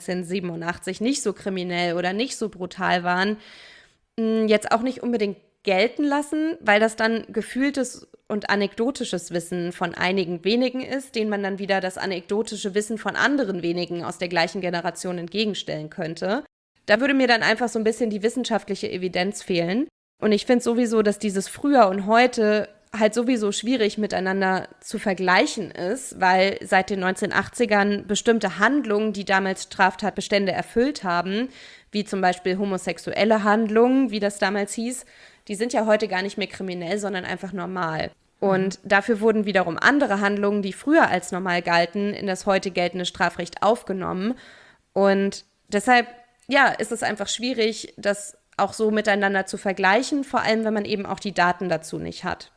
1987, nicht so kriminell oder nicht so brutal waren, jetzt auch nicht unbedingt gelten lassen, weil das dann gefühltes und anekdotisches Wissen von einigen wenigen ist, denen man dann wieder das anekdotische Wissen von anderen wenigen aus der gleichen Generation entgegenstellen könnte. Da würde mir dann einfach so ein bisschen die wissenschaftliche Evidenz fehlen. Und ich finde sowieso, dass dieses Früher und heute halt sowieso schwierig miteinander zu vergleichen ist, weil seit den 1980ern bestimmte Handlungen, die damals Straftatbestände erfüllt haben, wie zum Beispiel homosexuelle Handlungen, wie das damals hieß, die sind ja heute gar nicht mehr kriminell, sondern einfach normal. Und dafür wurden wiederum andere Handlungen, die früher als normal galten, in das heute geltende Strafrecht aufgenommen. Und deshalb, ja, ist es einfach schwierig, das auch so miteinander zu vergleichen, vor allem, wenn man eben auch die Daten dazu nicht hat.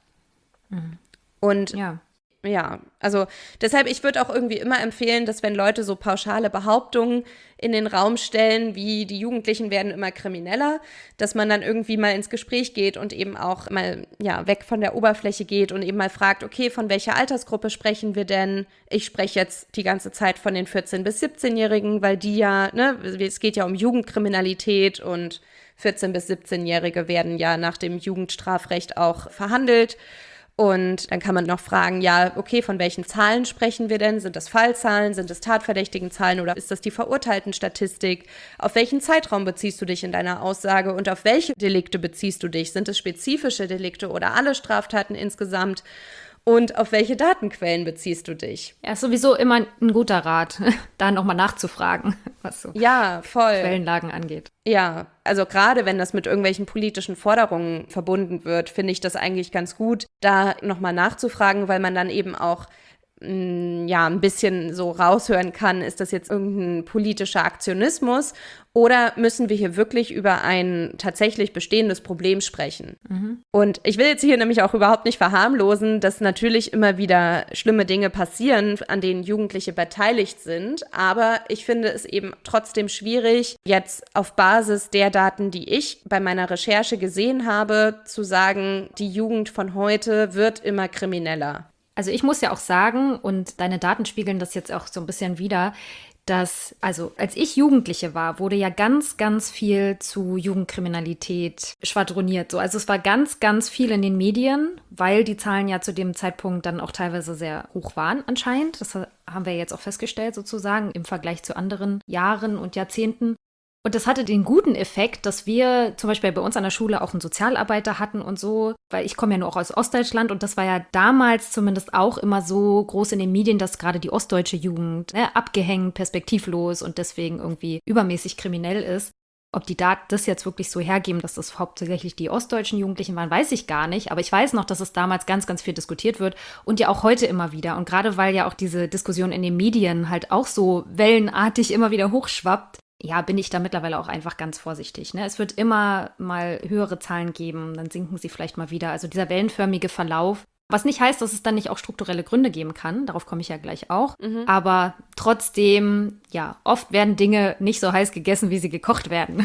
Und ja, also deshalb, ich würde auch irgendwie immer empfehlen, dass wenn Leute so pauschale Behauptungen in den Raum stellen, wie die Jugendlichen werden immer krimineller, dass man dann irgendwie mal ins Gespräch geht und eben auch mal weg von der Oberfläche geht und eben mal fragt, okay, von welcher Altersgruppe sprechen wir denn? Ich spreche jetzt die ganze Zeit von den 14- bis 17-Jährigen, weil die ja, es geht ja um Jugendkriminalität und 14- bis 17-Jährige werden ja nach dem Jugendstrafrecht auch verhandelt. Und dann kann man noch fragen, ja, okay, von welchen Zahlen sprechen wir denn? Sind das Fallzahlen, sind es tatverdächtigen Zahlen oder ist das die Verurteiltenstatistik? Auf welchen Zeitraum beziehst du dich in deiner Aussage und auf welche Delikte beziehst du dich? Sind es spezifische Delikte oder alle Straftaten insgesamt? Und auf welche Datenquellen beziehst du dich? Ja, ist sowieso immer ein guter Rat, da nochmal nachzufragen, was so Quellenlagen angeht. Ja, also gerade wenn das mit irgendwelchen politischen Forderungen verbunden wird, finde ich das eigentlich ganz gut, da nochmal nachzufragen, weil man dann eben auch ein bisschen so raushören kann, ist das jetzt irgendein politischer Aktionismus oder müssen wir hier wirklich über ein tatsächlich bestehendes Problem sprechen? Und ich will jetzt hier nämlich auch überhaupt nicht verharmlosen, dass natürlich immer wieder schlimme Dinge passieren, an denen Jugendliche beteiligt sind, aber ich finde es eben trotzdem schwierig, jetzt auf Basis der Daten, die ich bei meiner Recherche gesehen habe, zu sagen, die Jugend von heute wird immer krimineller. Also ich muss ja auch sagen, und deine Daten spiegeln das jetzt auch so ein bisschen wider, dass, also als ich Jugendliche war, wurde ja ganz, ganz viel zu Jugendkriminalität schwadroniert. So, also es war ganz, ganz viel in den Medien, weil die Zahlen ja zu dem Zeitpunkt dann auch teilweise sehr hoch waren anscheinend. Das haben wir jetzt auch festgestellt sozusagen im Vergleich zu anderen Jahren und Jahrzehnten. Und das hatte den guten Effekt, dass wir zum Beispiel bei uns an der Schule auch einen Sozialarbeiter hatten und so, weil ich komme ja nur auch aus Ostdeutschland und das war ja damals zumindest auch immer so groß in den Medien, dass gerade die ostdeutsche Jugend abgehängt, perspektivlos und deswegen irgendwie übermäßig kriminell ist. Ob die Daten das jetzt wirklich so hergeben, dass das hauptsächlich die ostdeutschen Jugendlichen waren, weiß ich gar nicht. Aber ich weiß noch, dass es damals ganz, ganz viel diskutiert wird und ja auch heute immer wieder. Und gerade weil ja auch diese Diskussion in den Medien halt auch so wellenartig immer wieder hochschwappt, ja, bin ich da mittlerweile auch einfach ganz vorsichtig. Ne? Es wird immer mal höhere Zahlen geben, dann sinken sie vielleicht mal wieder. Also dieser wellenförmige Verlauf, was nicht heißt, dass es dann nicht auch strukturelle Gründe geben kann. Darauf komme ich ja gleich auch. Aber trotzdem, ja, oft werden Dinge nicht so heiß gegessen, wie sie gekocht werden.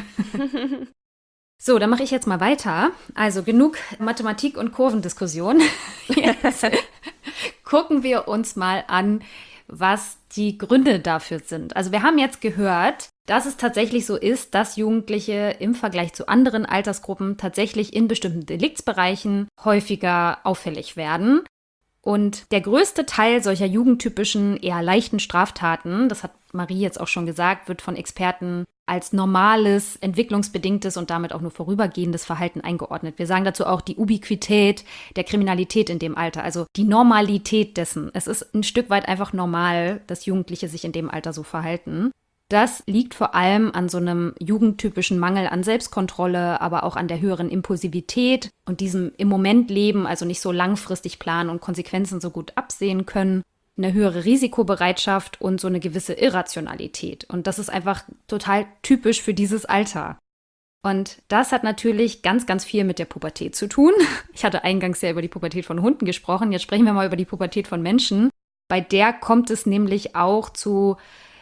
So, dann mache ich jetzt mal weiter. Also genug Mathematik- und Kurvendiskussion. Jetzt gucken wir uns mal an, was die Gründe dafür sind. Also wir haben jetzt gehört, dass es tatsächlich so ist, dass Jugendliche im Vergleich zu anderen Altersgruppen tatsächlich in bestimmten Deliktsbereichen häufiger auffällig werden. Und der größte Teil solcher jugendtypischen, eher leichten Straftaten, das hat Marie jetzt auch schon gesagt, wird von Experten als normales, entwicklungsbedingtes und damit auch nur vorübergehendes Verhalten eingeordnet. Wir sagen dazu auch die Ubiquität der Kriminalität in dem Alter, also die Normalität dessen. Es ist ein Stück weit einfach normal, dass Jugendliche sich in dem Alter so verhalten. Das liegt vor allem an so einem jugendtypischen Mangel an Selbstkontrolle, aber auch an der höheren Impulsivität und diesem im Moment Leben, also nicht so langfristig planen und Konsequenzen so gut absehen können, eine höhere Risikobereitschaft und so eine gewisse Irrationalität. Und das ist einfach total typisch für dieses Alter. Und das hat natürlich ganz, ganz viel mit der Pubertät zu tun. Ich hatte eingangs ja über die Pubertät von Hunden gesprochen, jetzt sprechen wir mal über die Pubertät von Menschen. Bei der kommt es nämlich auch zu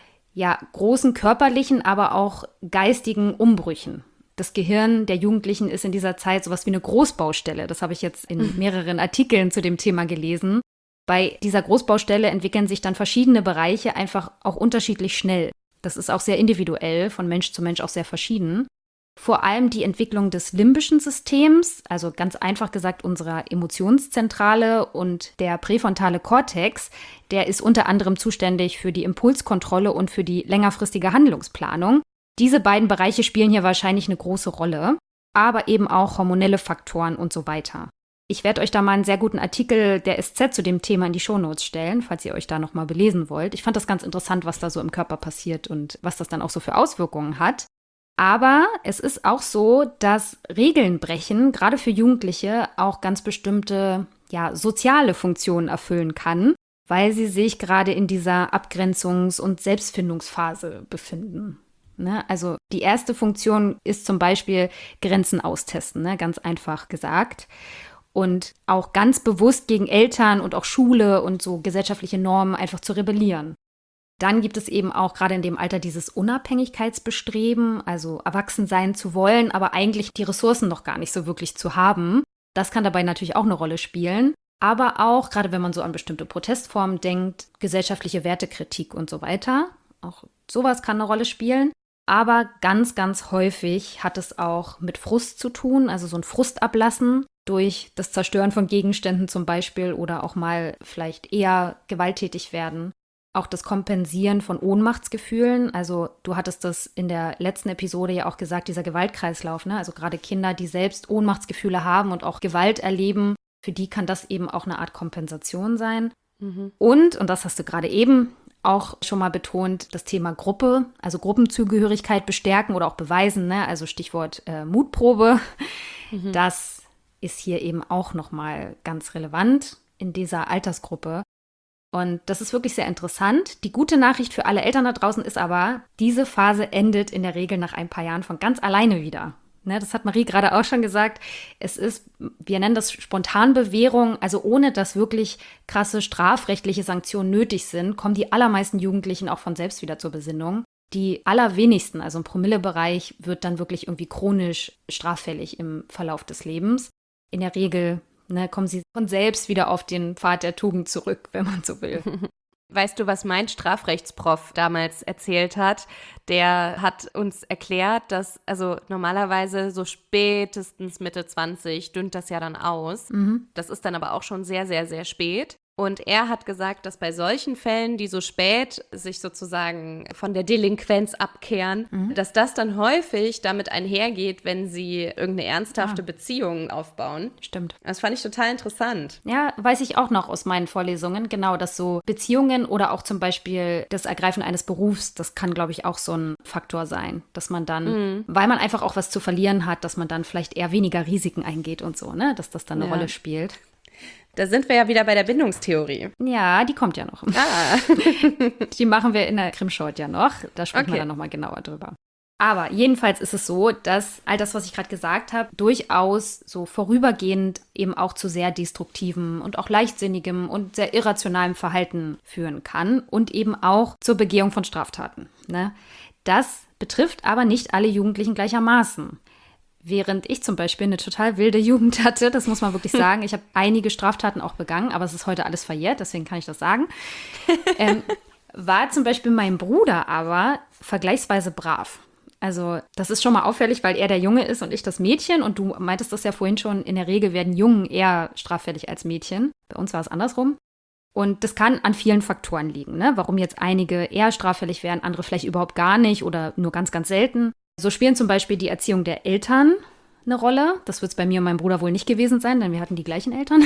großen körperlichen, aber auch geistigen Umbrüchen. Das Gehirn der Jugendlichen ist in dieser Zeit sowas wie eine Großbaustelle. Das habe ich jetzt in mehreren Artikeln zu dem Thema gelesen. Bei dieser Großbaustelle entwickeln sich dann verschiedene Bereiche einfach auch unterschiedlich schnell. Das ist auch sehr individuell, von Mensch zu Mensch auch sehr verschieden. Vor allem die Entwicklung des limbischen Systems, also ganz einfach gesagt unserer Emotionszentrale und der präfrontale Kortex, der ist unter anderem zuständig für die Impulskontrolle und für die längerfristige Handlungsplanung. Diese beiden Bereiche spielen hier wahrscheinlich eine große Rolle, aber eben auch hormonelle Faktoren und so weiter. Ich werde euch da mal einen sehr guten Artikel der SZ zu dem Thema in die Shownotes stellen, falls ihr euch da nochmal belesen wollt. Ich fand das ganz interessant, was da so im Körper passiert und was das dann auch so für Auswirkungen hat. Aber es ist auch so, dass Regeln brechen, gerade für Jugendliche, auch ganz bestimmte soziale Funktionen erfüllen kann, weil sie sich gerade in dieser Abgrenzungs- und Selbstfindungsphase befinden. Ne? Also die erste Funktion ist zum Beispiel Grenzen austesten, ne? Ganz einfach gesagt. Und auch ganz bewusst gegen Eltern und auch Schule und so gesellschaftliche Normen einfach zu rebellieren. Dann gibt es eben auch gerade in dem Alter dieses Unabhängigkeitsbestreben, also erwachsen sein zu wollen, aber eigentlich die Ressourcen noch gar nicht so wirklich zu haben. Das kann dabei natürlich auch eine Rolle spielen. Aber auch, gerade wenn man so an bestimmte Protestformen denkt, gesellschaftliche Wertekritik und so weiter. Auch sowas kann eine Rolle spielen. Aber ganz, ganz häufig hat es auch mit Frust zu tun, also so ein Frustablassen durch das Zerstören von Gegenständen zum Beispiel oder auch mal vielleicht eher gewalttätig werden. Auch das Kompensieren von Ohnmachtsgefühlen, also du hattest das in der letzten Episode ja auch gesagt, dieser Gewaltkreislauf, ne? Also gerade Kinder, die selbst Ohnmachtsgefühle haben und auch Gewalt erleben, für die kann das eben auch eine Art Kompensation sein. Und das hast du gerade eben auch schon mal betont, das Thema Gruppe, also Gruppenzugehörigkeit bestärken oder auch beweisen, ne? Also Stichwort Mutprobe, das ist hier eben auch nochmal ganz relevant in dieser Altersgruppe. Und das ist wirklich sehr interessant. Die gute Nachricht für alle Eltern da draußen ist aber, diese Phase endet in der Regel nach ein paar Jahren von ganz alleine wieder. Ne, das hat Marie gerade auch schon gesagt. Es ist, wir nennen das Spontanbewährung, also ohne dass wirklich krasse strafrechtliche Sanktionen nötig sind, kommen die allermeisten Jugendlichen auch von selbst wieder zur Besinnung. Die allerwenigsten, also im Promillebereich, wird dann wirklich irgendwie chronisch straffällig im Verlauf des Lebens. In der Regel kommen sie von selbst wieder auf den Pfad der Tugend zurück, wenn man so will. Weißt du, was mein Strafrechtsprof damals erzählt hat? Der hat uns erklärt, dass also normalerweise so spätestens Mitte 20 dünnt das ja dann aus. Das ist dann aber auch schon sehr, sehr, sehr spät. Und er hat gesagt, dass bei solchen Fällen, die so spät sich sozusagen von der Delinquenz abkehren, dass das dann häufig damit einhergeht, wenn sie irgendeine ernsthafte Beziehung aufbauen. Stimmt. Das fand ich total interessant. Ja, weiß ich auch noch aus meinen Vorlesungen, genau, dass so Beziehungen oder auch zum Beispiel das Ergreifen eines Berufs, das kann, glaube ich, auch so ein Faktor sein, dass man dann, weil man einfach auch was zu verlieren hat, dass man dann vielleicht eher weniger Risiken eingeht und so, ne, dass das dann eine Rolle spielt. Da sind wir ja wieder bei der Bindungstheorie. Ja, die kommt ja noch. Die machen wir in der Krimschort ja noch. Da sprechen wir dann nochmal genauer drüber. Aber jedenfalls ist es so, dass all das, was ich gerade gesagt habe, durchaus so vorübergehend eben auch zu sehr destruktivem und auch leichtsinnigem und sehr irrationalem Verhalten führen kann und eben auch zur Begehung von Straftaten. Ne? Das betrifft aber nicht alle Jugendlichen gleichermaßen. Während ich zum Beispiel eine total wilde Jugend hatte, das muss man wirklich sagen, ich habe einige Straftaten auch begangen, aber es ist heute alles verjährt, deswegen kann ich das sagen, war zum Beispiel mein Bruder aber vergleichsweise brav. Also das ist schon mal auffällig, weil er der Junge ist und ich das Mädchen. Und du meintest das ja vorhin schon, in der Regel werden Jungen eher straffällig als Mädchen. Bei uns war es andersrum. Und das kann an vielen Faktoren liegen, ne? Warum jetzt einige eher straffällig werden, andere vielleicht überhaupt gar nicht oder nur ganz, ganz selten. So spielen zum Beispiel die Erziehung der Eltern eine Rolle. Das wird es bei mir und meinem Bruder wohl nicht gewesen sein, denn wir hatten die gleichen Eltern.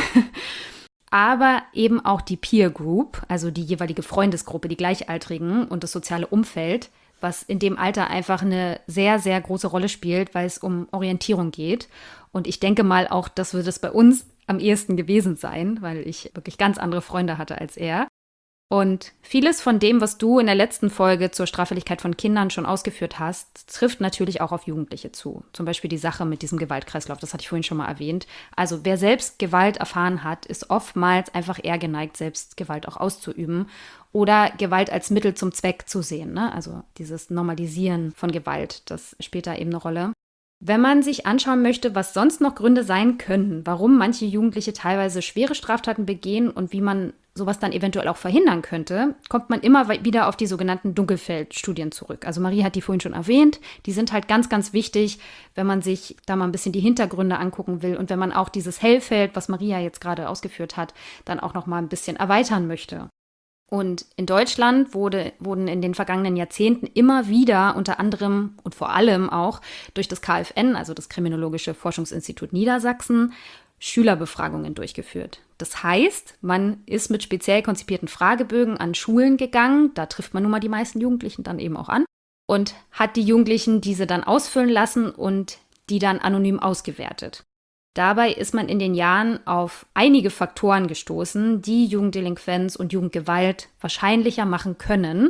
Aber eben auch die Peer Group, also die jeweilige Freundesgruppe, die Gleichaltrigen und das soziale Umfeld, was in dem Alter einfach eine sehr, sehr große Rolle spielt, weil es um Orientierung geht. Und ich denke mal auch, das wird es bei uns am ehesten gewesen sein, weil ich wirklich ganz andere Freunde hatte als er. Und vieles von dem, was du in der letzten Folge zur Straffälligkeit von Kindern schon ausgeführt hast, trifft natürlich auch auf Jugendliche zu. Zum Beispiel die Sache mit diesem Gewaltkreislauf, das hatte ich vorhin schon mal erwähnt. Also wer selbst Gewalt erfahren hat, ist oftmals einfach eher geneigt, selbst Gewalt auch auszuüben oder Gewalt als Mittel zum Zweck zu sehen, ne? Also dieses Normalisieren von Gewalt, das spielt da eben eine Rolle. Wenn man sich anschauen möchte, was sonst noch Gründe sein können, warum manche Jugendliche teilweise schwere Straftaten begehen und wie man sowas dann eventuell auch verhindern könnte, kommt man immer wieder auf die sogenannten Dunkelfeldstudien zurück. Also Marie hat die vorhin schon erwähnt. Die sind halt ganz, ganz wichtig, wenn man sich da mal ein bisschen die Hintergründe angucken will und wenn man auch dieses Hellfeld, was Maria jetzt gerade ausgeführt hat, dann auch noch mal ein bisschen erweitern möchte. Und in Deutschland wurden in den vergangenen Jahrzehnten immer wieder unter anderem und vor allem auch durch das KfN, also das Kriminologische Forschungsinstitut Niedersachsen, Schülerbefragungen durchgeführt. Das heißt, man ist mit speziell konzipierten Fragebögen an Schulen gegangen, da trifft man nun mal die meisten Jugendlichen dann eben auch an, und hat die Jugendlichen diese dann ausfüllen lassen und die dann anonym ausgewertet. Dabei ist man in den Jahren auf einige Faktoren gestoßen, die Jugenddelinquenz und Jugendgewalt wahrscheinlicher machen können.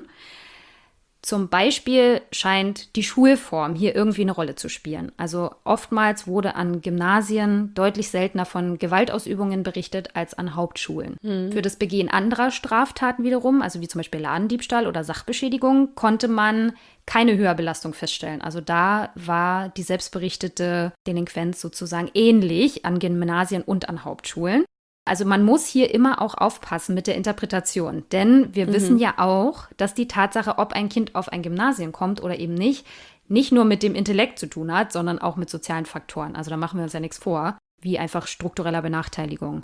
Zum Beispiel scheint die Schulform hier irgendwie eine Rolle zu spielen. Also oftmals wurde an Gymnasien deutlich seltener von Gewaltausübungen berichtet als an Hauptschulen. Für das Begehen anderer Straftaten wiederum, also wie zum Beispiel Ladendiebstahl oder Sachbeschädigung, konnte man keine Höherbelastung feststellen. Also da war die selbstberichtete Delinquenz sozusagen ähnlich an Gymnasien und an Hauptschulen. Also man muss hier immer auch aufpassen mit der Interpretation, denn wir wissen ja auch, dass die Tatsache, ob ein Kind auf ein Gymnasium kommt oder eben nicht nur mit dem Intellekt zu tun hat, sondern auch mit sozialen Faktoren. Also da machen wir uns ja nichts vor, wie einfach struktureller Benachteiligung.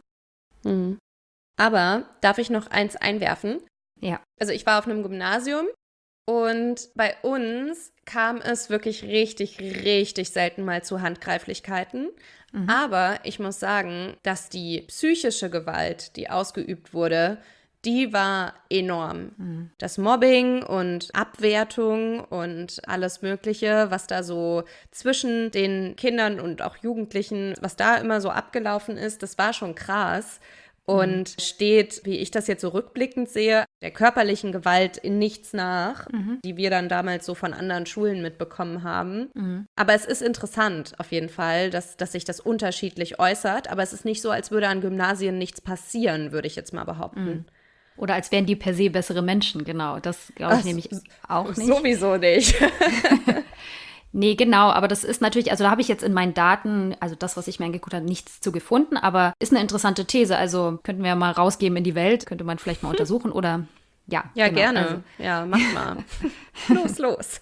Aber darf ich noch eins einwerfen? Ja. Also ich war auf einem Gymnasium und bei uns kam es wirklich richtig, richtig selten mal zu Handgreiflichkeiten. Aber ich muss sagen, dass die psychische Gewalt, die ausgeübt wurde, die war enorm. Das Mobbing und Abwertung und alles Mögliche, was da so zwischen den Kindern und auch Jugendlichen, was da immer so abgelaufen ist, das war schon krass. und steht, wie ich das jetzt so rückblickend sehe, der körperlichen Gewalt in nichts nach, die wir dann damals so von anderen Schulen mitbekommen haben. Aber es ist interessant auf jeden Fall, dass sich das unterschiedlich äußert, aber es ist nicht so, als würde an Gymnasien nichts passieren, würde ich jetzt mal behaupten. Oder als wären die per se bessere Menschen, genau. Das glaube ich nämlich auch nicht. Sowieso nicht. Nee, genau, aber das ist natürlich, also da habe ich jetzt in meinen Daten, also das, was ich mir angeguckt habe, nichts zu gefunden, aber ist eine interessante These. Also könnten wir ja mal rausgeben in die Welt, könnte man vielleicht mal untersuchen oder ja. Ja, genau, gerne. Also. Ja, mach mal. los.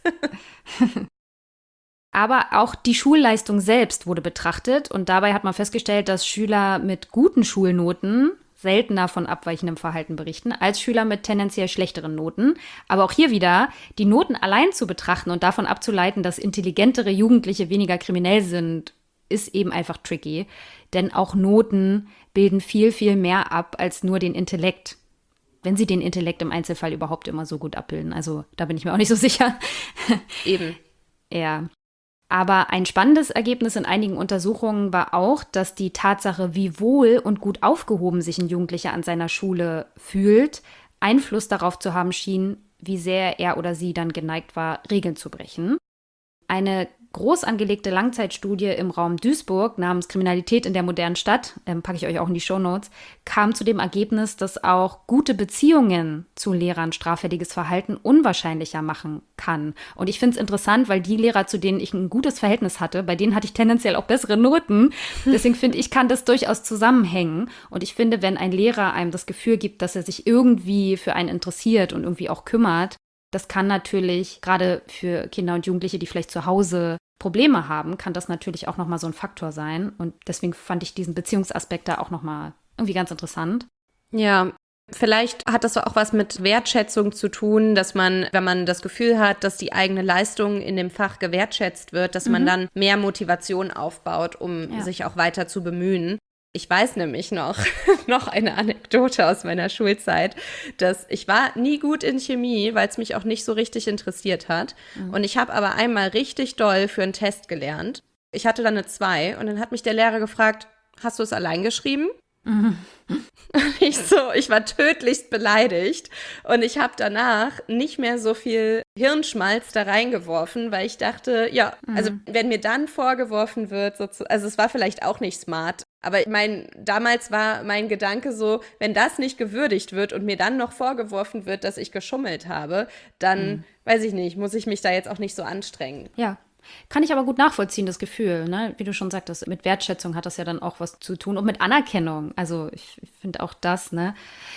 Aber auch die Schulleistung selbst wurde betrachtet und dabei hat man festgestellt, dass Schüler mit guten Schulnoten seltener von abweichendem Verhalten berichten, als Schüler mit tendenziell schlechteren Noten. Aber auch hier wieder, die Noten allein zu betrachten und davon abzuleiten, dass intelligentere Jugendliche weniger kriminell sind, ist eben einfach tricky. Denn auch Noten bilden viel, viel mehr ab als nur den Intellekt. Wenn sie den Intellekt im Einzelfall überhaupt immer so gut abbilden. Also da bin ich mir auch nicht so sicher. Eben. Ja. Aber ein spannendes Ergebnis in einigen Untersuchungen war auch, dass die Tatsache, wie wohl und gut aufgehoben sich ein Jugendlicher an seiner Schule fühlt, Einfluss darauf zu haben schien, wie sehr er oder sie dann geneigt war, Regeln zu brechen. Eine groß angelegte Langzeitstudie im Raum Duisburg namens Kriminalität in der modernen Stadt, packe ich euch auch in die Shownotes, kam zu dem Ergebnis, dass auch gute Beziehungen zu Lehrern straffälliges Verhalten unwahrscheinlicher machen kann. Und ich finde es interessant, weil die Lehrer, zu denen ich ein gutes Verhältnis hatte, bei denen hatte ich tendenziell auch bessere Noten. Deswegen finde ich, kann das durchaus zusammenhängen. Und ich finde, wenn ein Lehrer einem das Gefühl gibt, dass er sich irgendwie für einen interessiert und irgendwie auch kümmert, das kann natürlich, gerade für Kinder und Jugendliche, die vielleicht zu Hause Probleme haben, kann das natürlich auch nochmal so ein Faktor sein. Und deswegen fand ich diesen Beziehungsaspekt da auch nochmal irgendwie ganz interessant. Ja, vielleicht hat das auch was mit Wertschätzung zu tun, dass man, wenn man das Gefühl hat, dass die eigene Leistung in dem Fach gewertschätzt wird, dass man dann mehr Motivation aufbaut, um sich auch weiter zu bemühen. Ich weiß nämlich noch eine Anekdote aus meiner Schulzeit, dass ich war nie gut in Chemie, weil es mich auch nicht so richtig interessiert hat. Und ich habe aber einmal richtig doll für einen Test gelernt. Ich hatte dann eine 2 und dann hat mich der Lehrer gefragt, hast du es allein geschrieben? Ich war tödlichst beleidigt und ich habe danach nicht mehr so viel Hirnschmalz da reingeworfen, weil ich dachte, ja, also wenn mir dann vorgeworfen wird, also es war vielleicht auch nicht smart, aber damals war mein Gedanke so, wenn das nicht gewürdigt wird und mir dann noch vorgeworfen wird, dass ich geschummelt habe, dann, weiß ich nicht, muss ich mich da jetzt auch nicht so anstrengen. Ja. Kann ich aber gut nachvollziehen, das Gefühl, ne? Wie du schon sagtest, mit Wertschätzung hat das ja dann auch was zu tun und mit Anerkennung. Also ich finde auch das, ne?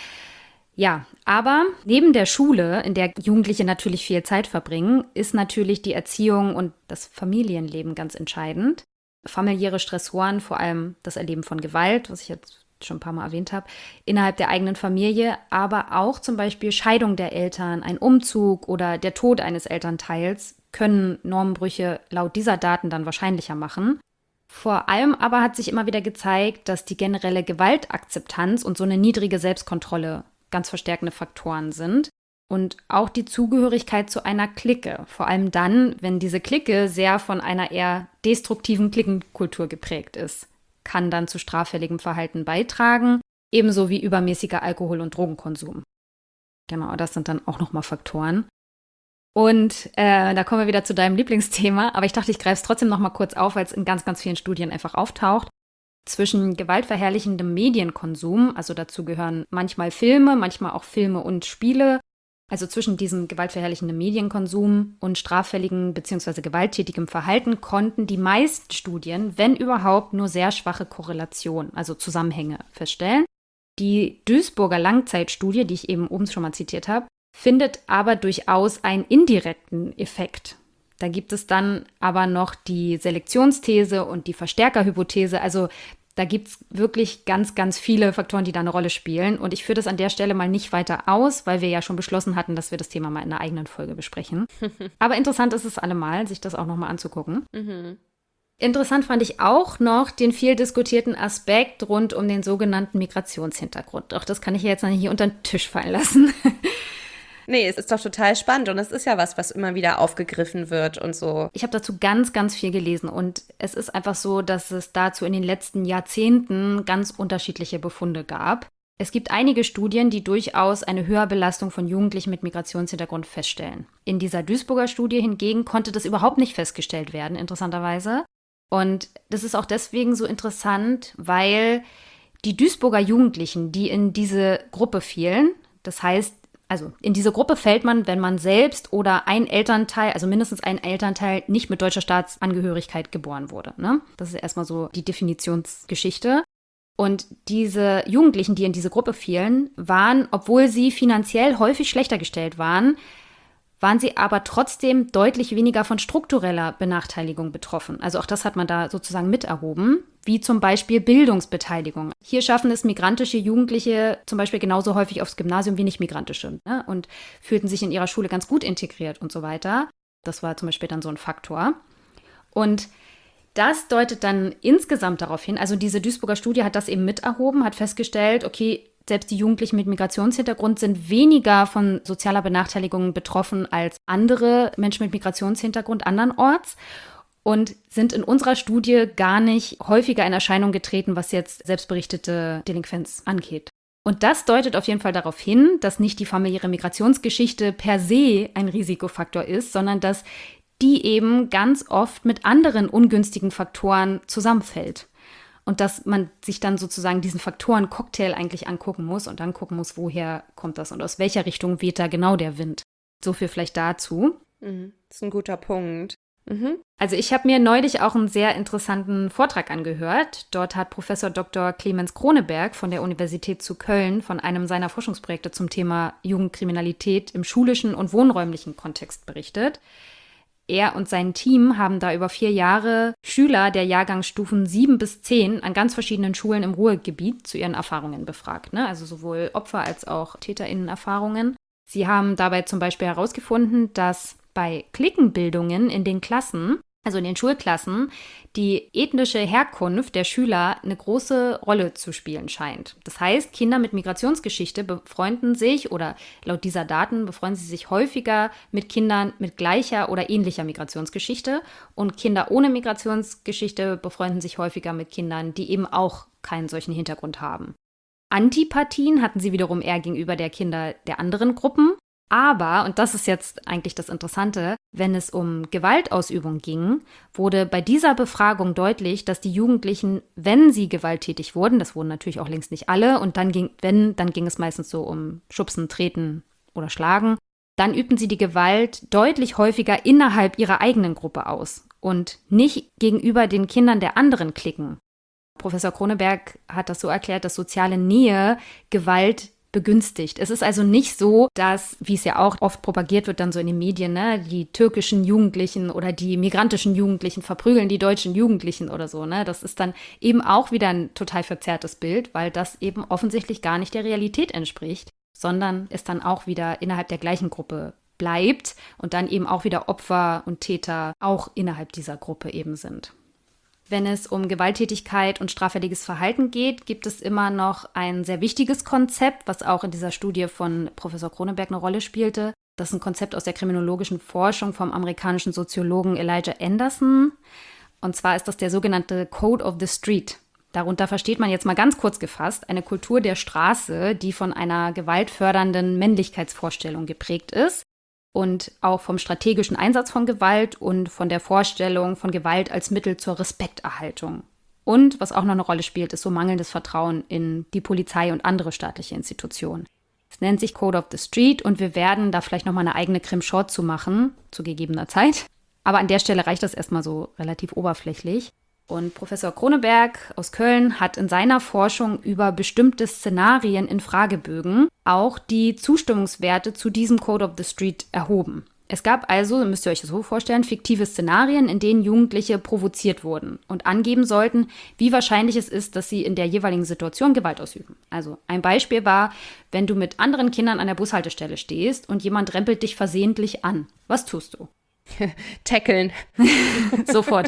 Ja, aber neben der Schule, in der Jugendliche natürlich viel Zeit verbringen, ist natürlich die Erziehung und das Familienleben ganz entscheidend. Familiäre Stressoren, vor allem das Erleben von Gewalt, was ich jetzt schon ein paar Mal erwähnt habe, innerhalb der eigenen Familie, aber auch zum Beispiel Scheidung der Eltern, ein Umzug oder der Tod eines Elternteils können Normbrüche laut dieser Daten dann wahrscheinlicher machen. Vor allem aber hat sich immer wieder gezeigt, dass die generelle Gewaltakzeptanz und so eine niedrige Selbstkontrolle ganz verstärkende Faktoren sind. Und auch die Zugehörigkeit zu einer Clique, vor allem dann, wenn diese Clique sehr von einer eher destruktiven Cliquenkultur geprägt ist, kann dann zu straffälligem Verhalten beitragen, ebenso wie übermäßiger Alkohol- und Drogenkonsum. Genau, das sind dann auch nochmal Faktoren. Und da kommen wir wieder zu deinem Lieblingsthema, aber ich dachte, ich greife es trotzdem noch mal kurz auf, weil es in ganz, ganz vielen Studien einfach auftaucht. Zwischen gewaltverherrlichendem Medienkonsum, also dazu gehören manchmal Filme, manchmal auch Filme und Spiele, also zwischen diesem gewaltverherrlichenden Medienkonsum und straffälligem bzw. gewalttätigem Verhalten konnten die meisten Studien, wenn überhaupt, nur sehr schwache Korrelationen, also Zusammenhänge feststellen. Die Duisburger Langzeitstudie, die ich eben oben schon mal zitiert habe, findet aber durchaus einen indirekten Effekt. Da gibt es dann aber noch die Selektionsthese und die Verstärkerhypothese. Also da gibt es wirklich ganz, ganz viele Faktoren, die da eine Rolle spielen. Und ich führe das an der Stelle mal nicht weiter aus, weil wir ja schon beschlossen hatten, dass wir das Thema mal in einer eigenen Folge besprechen. Aber interessant ist es allemal, sich das auch nochmal anzugucken. Interessant fand ich auch noch den viel diskutierten Aspekt rund um den sogenannten Migrationshintergrund. Doch das kann ich ja jetzt noch nicht hier unter den Tisch fallen lassen. Nee, es ist doch total spannend und es ist ja was immer wieder aufgegriffen wird und so. Ich habe dazu ganz, ganz viel gelesen und es ist einfach so, dass es dazu in den letzten Jahrzehnten ganz unterschiedliche Befunde gab. Es gibt einige Studien, die durchaus eine höhere Belastung von Jugendlichen mit Migrationshintergrund feststellen. In dieser Duisburger Studie hingegen konnte das überhaupt nicht festgestellt werden, interessanterweise. Und das ist auch deswegen so interessant, weil die Duisburger Jugendlichen, die in diese Gruppe fielen, das heißt, also in diese Gruppe fällt man, wenn man selbst oder ein Elternteil, also mindestens ein Elternteil, nicht mit deutscher Staatsangehörigkeit geboren wurde. Ne? Das ist erstmal so die Definitionsgeschichte. Und diese Jugendlichen, die in diese Gruppe fielen, waren, obwohl sie finanziell häufig schlechter gestellt waren sie aber trotzdem deutlich weniger von struktureller Benachteiligung betroffen. Also auch das hat man da sozusagen mit erhoben, wie zum Beispiel Bildungsbeteiligung. Hier schaffen es migrantische Jugendliche zum Beispiel genauso häufig aufs Gymnasium wie nicht-migrantische, ne? Und fühlten sich in ihrer Schule ganz gut integriert und so weiter. Das war zum Beispiel dann so ein Faktor. Und das deutet dann insgesamt darauf hin, also diese Duisburger Studie hat das eben mit erhoben, hat festgestellt, okay, selbst die Jugendlichen mit Migrationshintergrund sind weniger von sozialer Benachteiligung betroffen als andere Menschen mit Migrationshintergrund andernorts und sind in unserer Studie gar nicht häufiger in Erscheinung getreten, was jetzt selbstberichtete Delinquenz angeht. Und das deutet auf jeden Fall darauf hin, dass nicht die familiäre Migrationsgeschichte per se ein Risikofaktor ist, sondern dass die eben ganz oft mit anderen ungünstigen Faktoren zusammenfällt. Und dass man sich dann sozusagen diesen Faktoren-Cocktail eigentlich angucken muss und dann gucken muss, woher kommt das und aus welcher Richtung weht da genau der Wind. So viel vielleicht dazu. Das ist ein guter Punkt. Also ich habe mir neulich auch einen sehr interessanten Vortrag angehört. Dort hat Professor Dr. Clemens Kroneberg von der Universität zu Köln von einem seiner Forschungsprojekte zum Thema Jugendkriminalität im schulischen und wohnräumlichen Kontext berichtet. Er und sein Team haben da über 4 Jahre Schüler der Jahrgangsstufen 7 bis 10 an ganz verschiedenen Schulen im Ruhrgebiet zu ihren Erfahrungen befragt, ne? Also sowohl Opfer- als auch TäterInnen-Erfahrungen. Sie haben dabei zum Beispiel herausgefunden, dass bei Cliquenbildungen in den Klassen, also in den Schulklassen, die ethnische Herkunft der Schüler eine große Rolle zu spielen scheint. Das heißt, Kinder mit Migrationsgeschichte befreunden sich oder laut dieser Daten befreunden sie sich häufiger mit Kindern mit gleicher oder ähnlicher Migrationsgeschichte und Kinder ohne Migrationsgeschichte befreunden sich häufiger mit Kindern, die eben auch keinen solchen Hintergrund haben. Antipathien hatten sie wiederum eher gegenüber der Kinder der anderen Gruppen. Aber, und das ist jetzt eigentlich das Interessante, wenn es um Gewaltausübung ging, wurde bei dieser Befragung deutlich, dass die Jugendlichen, wenn sie gewalttätig wurden, das wurden natürlich auch längst nicht alle, und dann ging es meistens so um Schubsen, Treten oder Schlagen, dann übten sie die Gewalt deutlich häufiger innerhalb ihrer eigenen Gruppe aus und nicht gegenüber den Kindern der anderen Cliquen. Professor Kroneberg hat das so erklärt, dass soziale Nähe Gewalt begünstigt. Es ist also nicht so, dass, wie es ja auch oft propagiert wird, dann so in den Medien, ne, die türkischen Jugendlichen oder die migrantischen Jugendlichen verprügeln die deutschen Jugendlichen oder so, ne? Das ist dann eben auch wieder ein total verzerrtes Bild, weil das eben offensichtlich gar nicht der Realität entspricht, sondern es dann auch wieder innerhalb der gleichen Gruppe bleibt und dann eben auch wieder Opfer und Täter auch innerhalb dieser Gruppe eben sind. Wenn es um Gewalttätigkeit und straffälliges Verhalten geht, gibt es immer noch ein sehr wichtiges Konzept, was auch in dieser Studie von Professor Kroneberg eine Rolle spielte. Das ist ein Konzept aus der kriminologischen Forschung vom amerikanischen Soziologen Elijah Anderson. Und zwar ist das der sogenannte Code of the Street. Darunter versteht man jetzt mal ganz kurz gefasst eine Kultur der Straße, die von einer gewaltfördernden Männlichkeitsvorstellung geprägt ist. Und auch vom strategischen Einsatz von Gewalt und von der Vorstellung von Gewalt als Mittel zur Respekterhaltung. Und was auch noch eine Rolle spielt, ist so mangelndes Vertrauen in die Polizei und andere staatliche Institutionen. Es nennt sich Code of the Street und wir werden da vielleicht nochmal eine eigene Krim-Short zu machen, zu gegebener Zeit. Aber an der Stelle reicht das erstmal so relativ oberflächlich. Und Professor Kroneberg aus Köln hat in seiner Forschung über bestimmte Szenarien in Fragebögen auch die Zustimmungswerte zu diesem Code of the Street erhoben. Es gab also, müsst ihr euch das so vorstellen, fiktive Szenarien, in denen Jugendliche provoziert wurden und angeben sollten, wie wahrscheinlich es ist, dass sie in der jeweiligen Situation Gewalt ausüben. Also ein Beispiel war, wenn du mit anderen Kindern an der Bushaltestelle stehst und jemand rempelt dich versehentlich an. Was tust du? Tackeln. Sofort.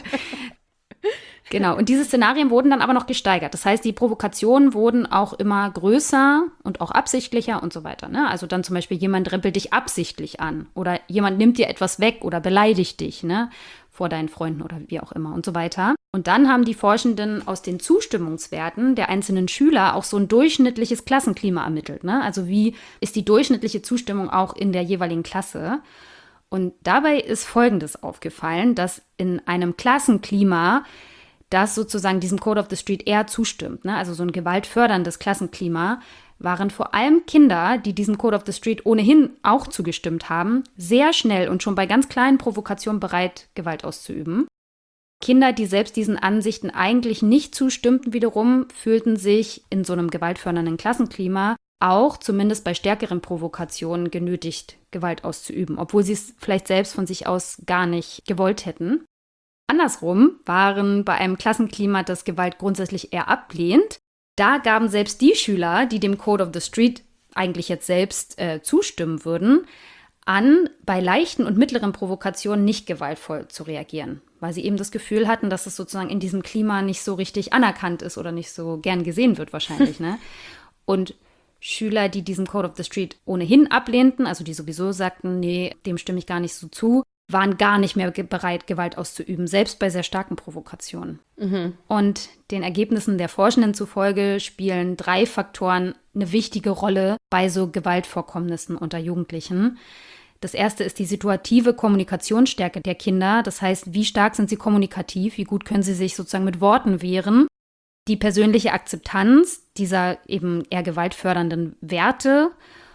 Genau, und diese Szenarien wurden dann aber noch gesteigert. Das heißt, die Provokationen wurden auch immer größer und auch absichtlicher und so weiter, ne? Also dann zum Beispiel, jemand rempelt dich absichtlich an oder jemand nimmt dir etwas weg oder beleidigt dich, ne, vor deinen Freunden oder wie auch immer und so weiter. Und dann haben die Forschenden aus den Zustimmungswerten der einzelnen Schüler auch so ein durchschnittliches Klassenklima ermittelt, ne? Also wie ist die durchschnittliche Zustimmung auch in der jeweiligen Klasse? Und dabei ist Folgendes aufgefallen, dass in einem Klassenklima, das sozusagen diesem Code of the Street eher zustimmt, ne? Also so ein gewaltförderndes Klassenklima, waren vor allem Kinder, die diesem Code of the Street ohnehin auch zugestimmt haben, sehr schnell und schon bei ganz kleinen Provokationen bereit, Gewalt auszuüben. Kinder, die selbst diesen Ansichten eigentlich nicht zustimmten, wiederum fühlten sich in so einem gewaltfördernden Klassenklima auch zumindest bei stärkeren Provokationen genötigt, Gewalt auszuüben, obwohl sie es vielleicht selbst von sich aus gar nicht gewollt hätten. Andersrum waren bei einem Klassenklima, das Gewalt grundsätzlich eher ablehnt, da gaben selbst die Schüler, die dem Code of the Street eigentlich jetzt selbst zustimmen würden, an, bei leichten und mittleren Provokationen nicht gewaltvoll zu reagieren, weil sie eben das Gefühl hatten, dass es sozusagen in diesem Klima nicht so richtig anerkannt ist oder nicht so gern gesehen wird wahrscheinlich, ne? Und Schüler, die diesen Code of the Street ohnehin ablehnten, also die sowieso sagten, nee, dem stimme ich gar nicht so zu, waren gar nicht mehr bereit, Gewalt auszuüben, selbst bei sehr starken Provokationen. Und den Ergebnissen der Forschenden zufolge spielen 3 Faktoren eine wichtige Rolle bei so Gewaltvorkommnissen unter Jugendlichen. Das erste ist die situative Kommunikationsstärke der Kinder. Das heißt, wie stark sind sie kommunikativ, wie gut können sie sich sozusagen mit Worten wehren. Die persönliche Akzeptanz dieser eben eher gewaltfördernden Werte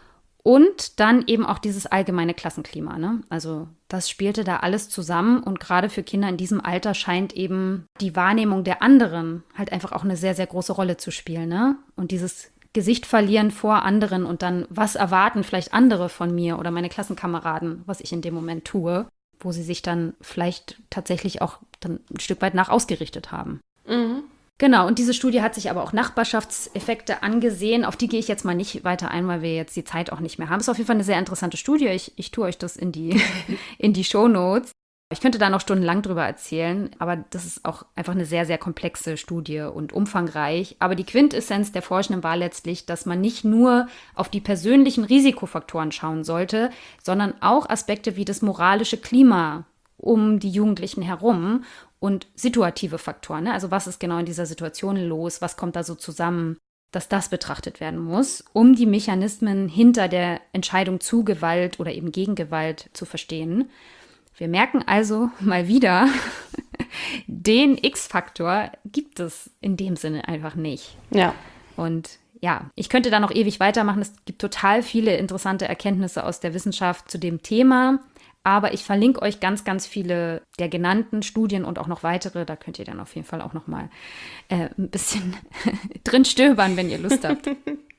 und dann eben auch dieses allgemeine Klassenklima, ne? Also das spielte da alles zusammen und gerade für Kinder in diesem Alter scheint eben die Wahrnehmung der anderen halt einfach auch eine sehr, sehr große Rolle zu spielen, ne? Und dieses Gesicht verlieren vor anderen und dann, was erwarten vielleicht andere von mir oder meine Klassenkameraden, was ich in dem Moment tue, wo sie sich dann vielleicht tatsächlich auch dann ein Stück weit nach ausgerichtet haben. Genau, und diese Studie hat sich aber auch Nachbarschaftseffekte angesehen. Auf die gehe ich jetzt mal nicht weiter ein, weil wir jetzt die Zeit auch nicht mehr haben. Ist auf jeden Fall eine sehr interessante Studie. Ich tue euch das in die Shownotes. Ich könnte da noch stundenlang drüber erzählen, aber das ist auch einfach eine sehr, sehr komplexe Studie und umfangreich. Aber die Quintessenz der Forschenden war letztlich, dass man nicht nur auf die persönlichen Risikofaktoren schauen sollte, sondern auch Aspekte wie das moralische Klima um die Jugendlichen herum und situative Faktoren, ne? Also was ist genau in dieser Situation los, was kommt da so zusammen, dass das betrachtet werden muss, um die Mechanismen hinter der Entscheidung zu Gewalt oder eben gegen Gewalt zu verstehen. Wir merken also mal wieder, den X-Faktor gibt es in dem Sinne einfach nicht. Ja. Und ja, ich könnte da noch ewig weitermachen. Es gibt total viele interessante Erkenntnisse aus der Wissenschaft zu dem Thema. Aber ich verlinke euch ganz, ganz viele der genannten Studien und auch noch weitere. Da könnt ihr dann auf jeden Fall auch noch mal ein bisschen drin stöbern, wenn ihr Lust habt.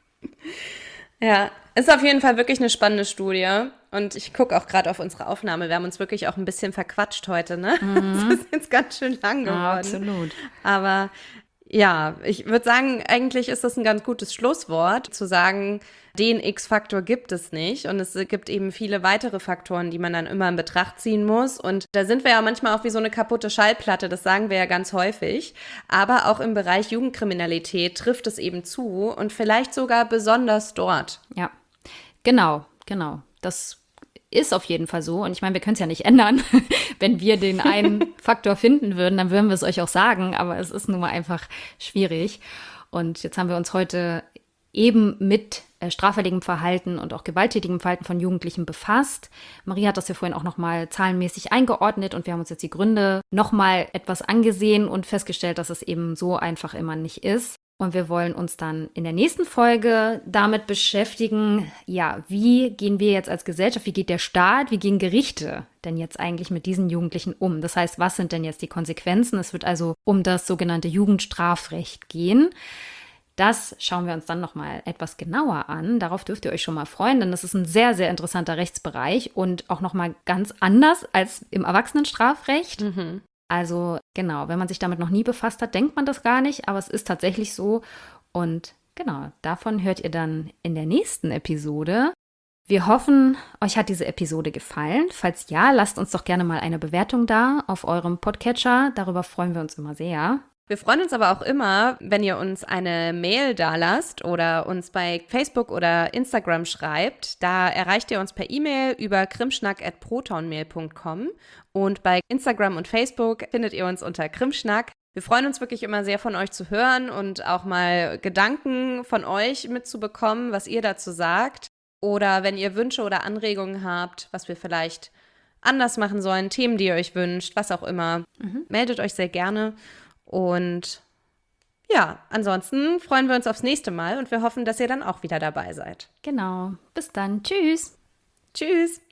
Ja, ist auf jeden Fall wirklich eine spannende Studie. Und ich gucke auch gerade auf unsere Aufnahme. Wir haben uns wirklich auch ein bisschen verquatscht heute, ne? Das ist jetzt ganz schön lang geworden. Ja, absolut. Aber ja, ich würde sagen, eigentlich ist das ein ganz gutes Schlusswort, zu sagen, den X-Faktor gibt es nicht. Und es gibt eben viele weitere Faktoren, die man dann immer in Betracht ziehen muss. Und da sind wir ja manchmal auch wie so eine kaputte Schallplatte, das sagen wir ja ganz häufig. Aber auch im Bereich Jugendkriminalität trifft es eben zu und vielleicht sogar besonders dort. Ja, genau. Das ist auf jeden Fall so. Und ich meine, wir können es ja nicht ändern. Wenn wir den einen Faktor finden würden, dann würden wir es euch auch sagen. Aber es ist nun mal einfach schwierig. Und jetzt haben wir uns heute eben mit straffälligem Verhalten und auch gewalttätigem Verhalten von Jugendlichen befasst. Marie hat das ja vorhin auch nochmal zahlenmäßig eingeordnet und wir haben uns jetzt die Gründe nochmal etwas angesehen und festgestellt, dass es eben so einfach immer nicht ist. Und wir wollen uns dann in der nächsten Folge damit beschäftigen, ja, wie gehen wir jetzt als Gesellschaft, wie geht der Staat, wie gehen Gerichte denn jetzt eigentlich mit diesen Jugendlichen um? Das heißt, was sind denn jetzt die Konsequenzen? Es wird also um das sogenannte Jugendstrafrecht gehen. Das schauen wir uns dann nochmal etwas genauer an. Darauf dürft ihr euch schon mal freuen, denn das ist ein sehr, sehr interessanter Rechtsbereich und auch nochmal ganz anders als im Erwachsenenstrafrecht. Also genau, wenn man sich damit noch nie befasst hat, denkt man das gar nicht, aber es ist tatsächlich so. Und genau, davon hört ihr dann in der nächsten Episode. Wir hoffen, euch hat diese Episode gefallen. Falls ja, lasst uns doch gerne mal eine Bewertung da auf eurem Podcatcher. Darüber freuen wir uns immer sehr. Wir freuen uns aber auch immer, wenn ihr uns eine Mail dalasst oder uns bei Facebook oder Instagram schreibt. Da erreicht ihr uns per E-Mail über krimschnack@protonmail.com und bei Instagram und Facebook findet ihr uns unter Krimschnack. Wir freuen uns wirklich immer sehr, von euch zu hören und auch mal Gedanken von euch mitzubekommen, was ihr dazu sagt. Oder wenn ihr Wünsche oder Anregungen habt, was wir vielleicht anders machen sollen, Themen, die ihr euch wünscht, was auch immer, meldet euch sehr gerne. Und ja, ansonsten freuen wir uns aufs nächste Mal und wir hoffen, dass ihr dann auch wieder dabei seid. Genau. Bis dann. Tschüss. Tschüss.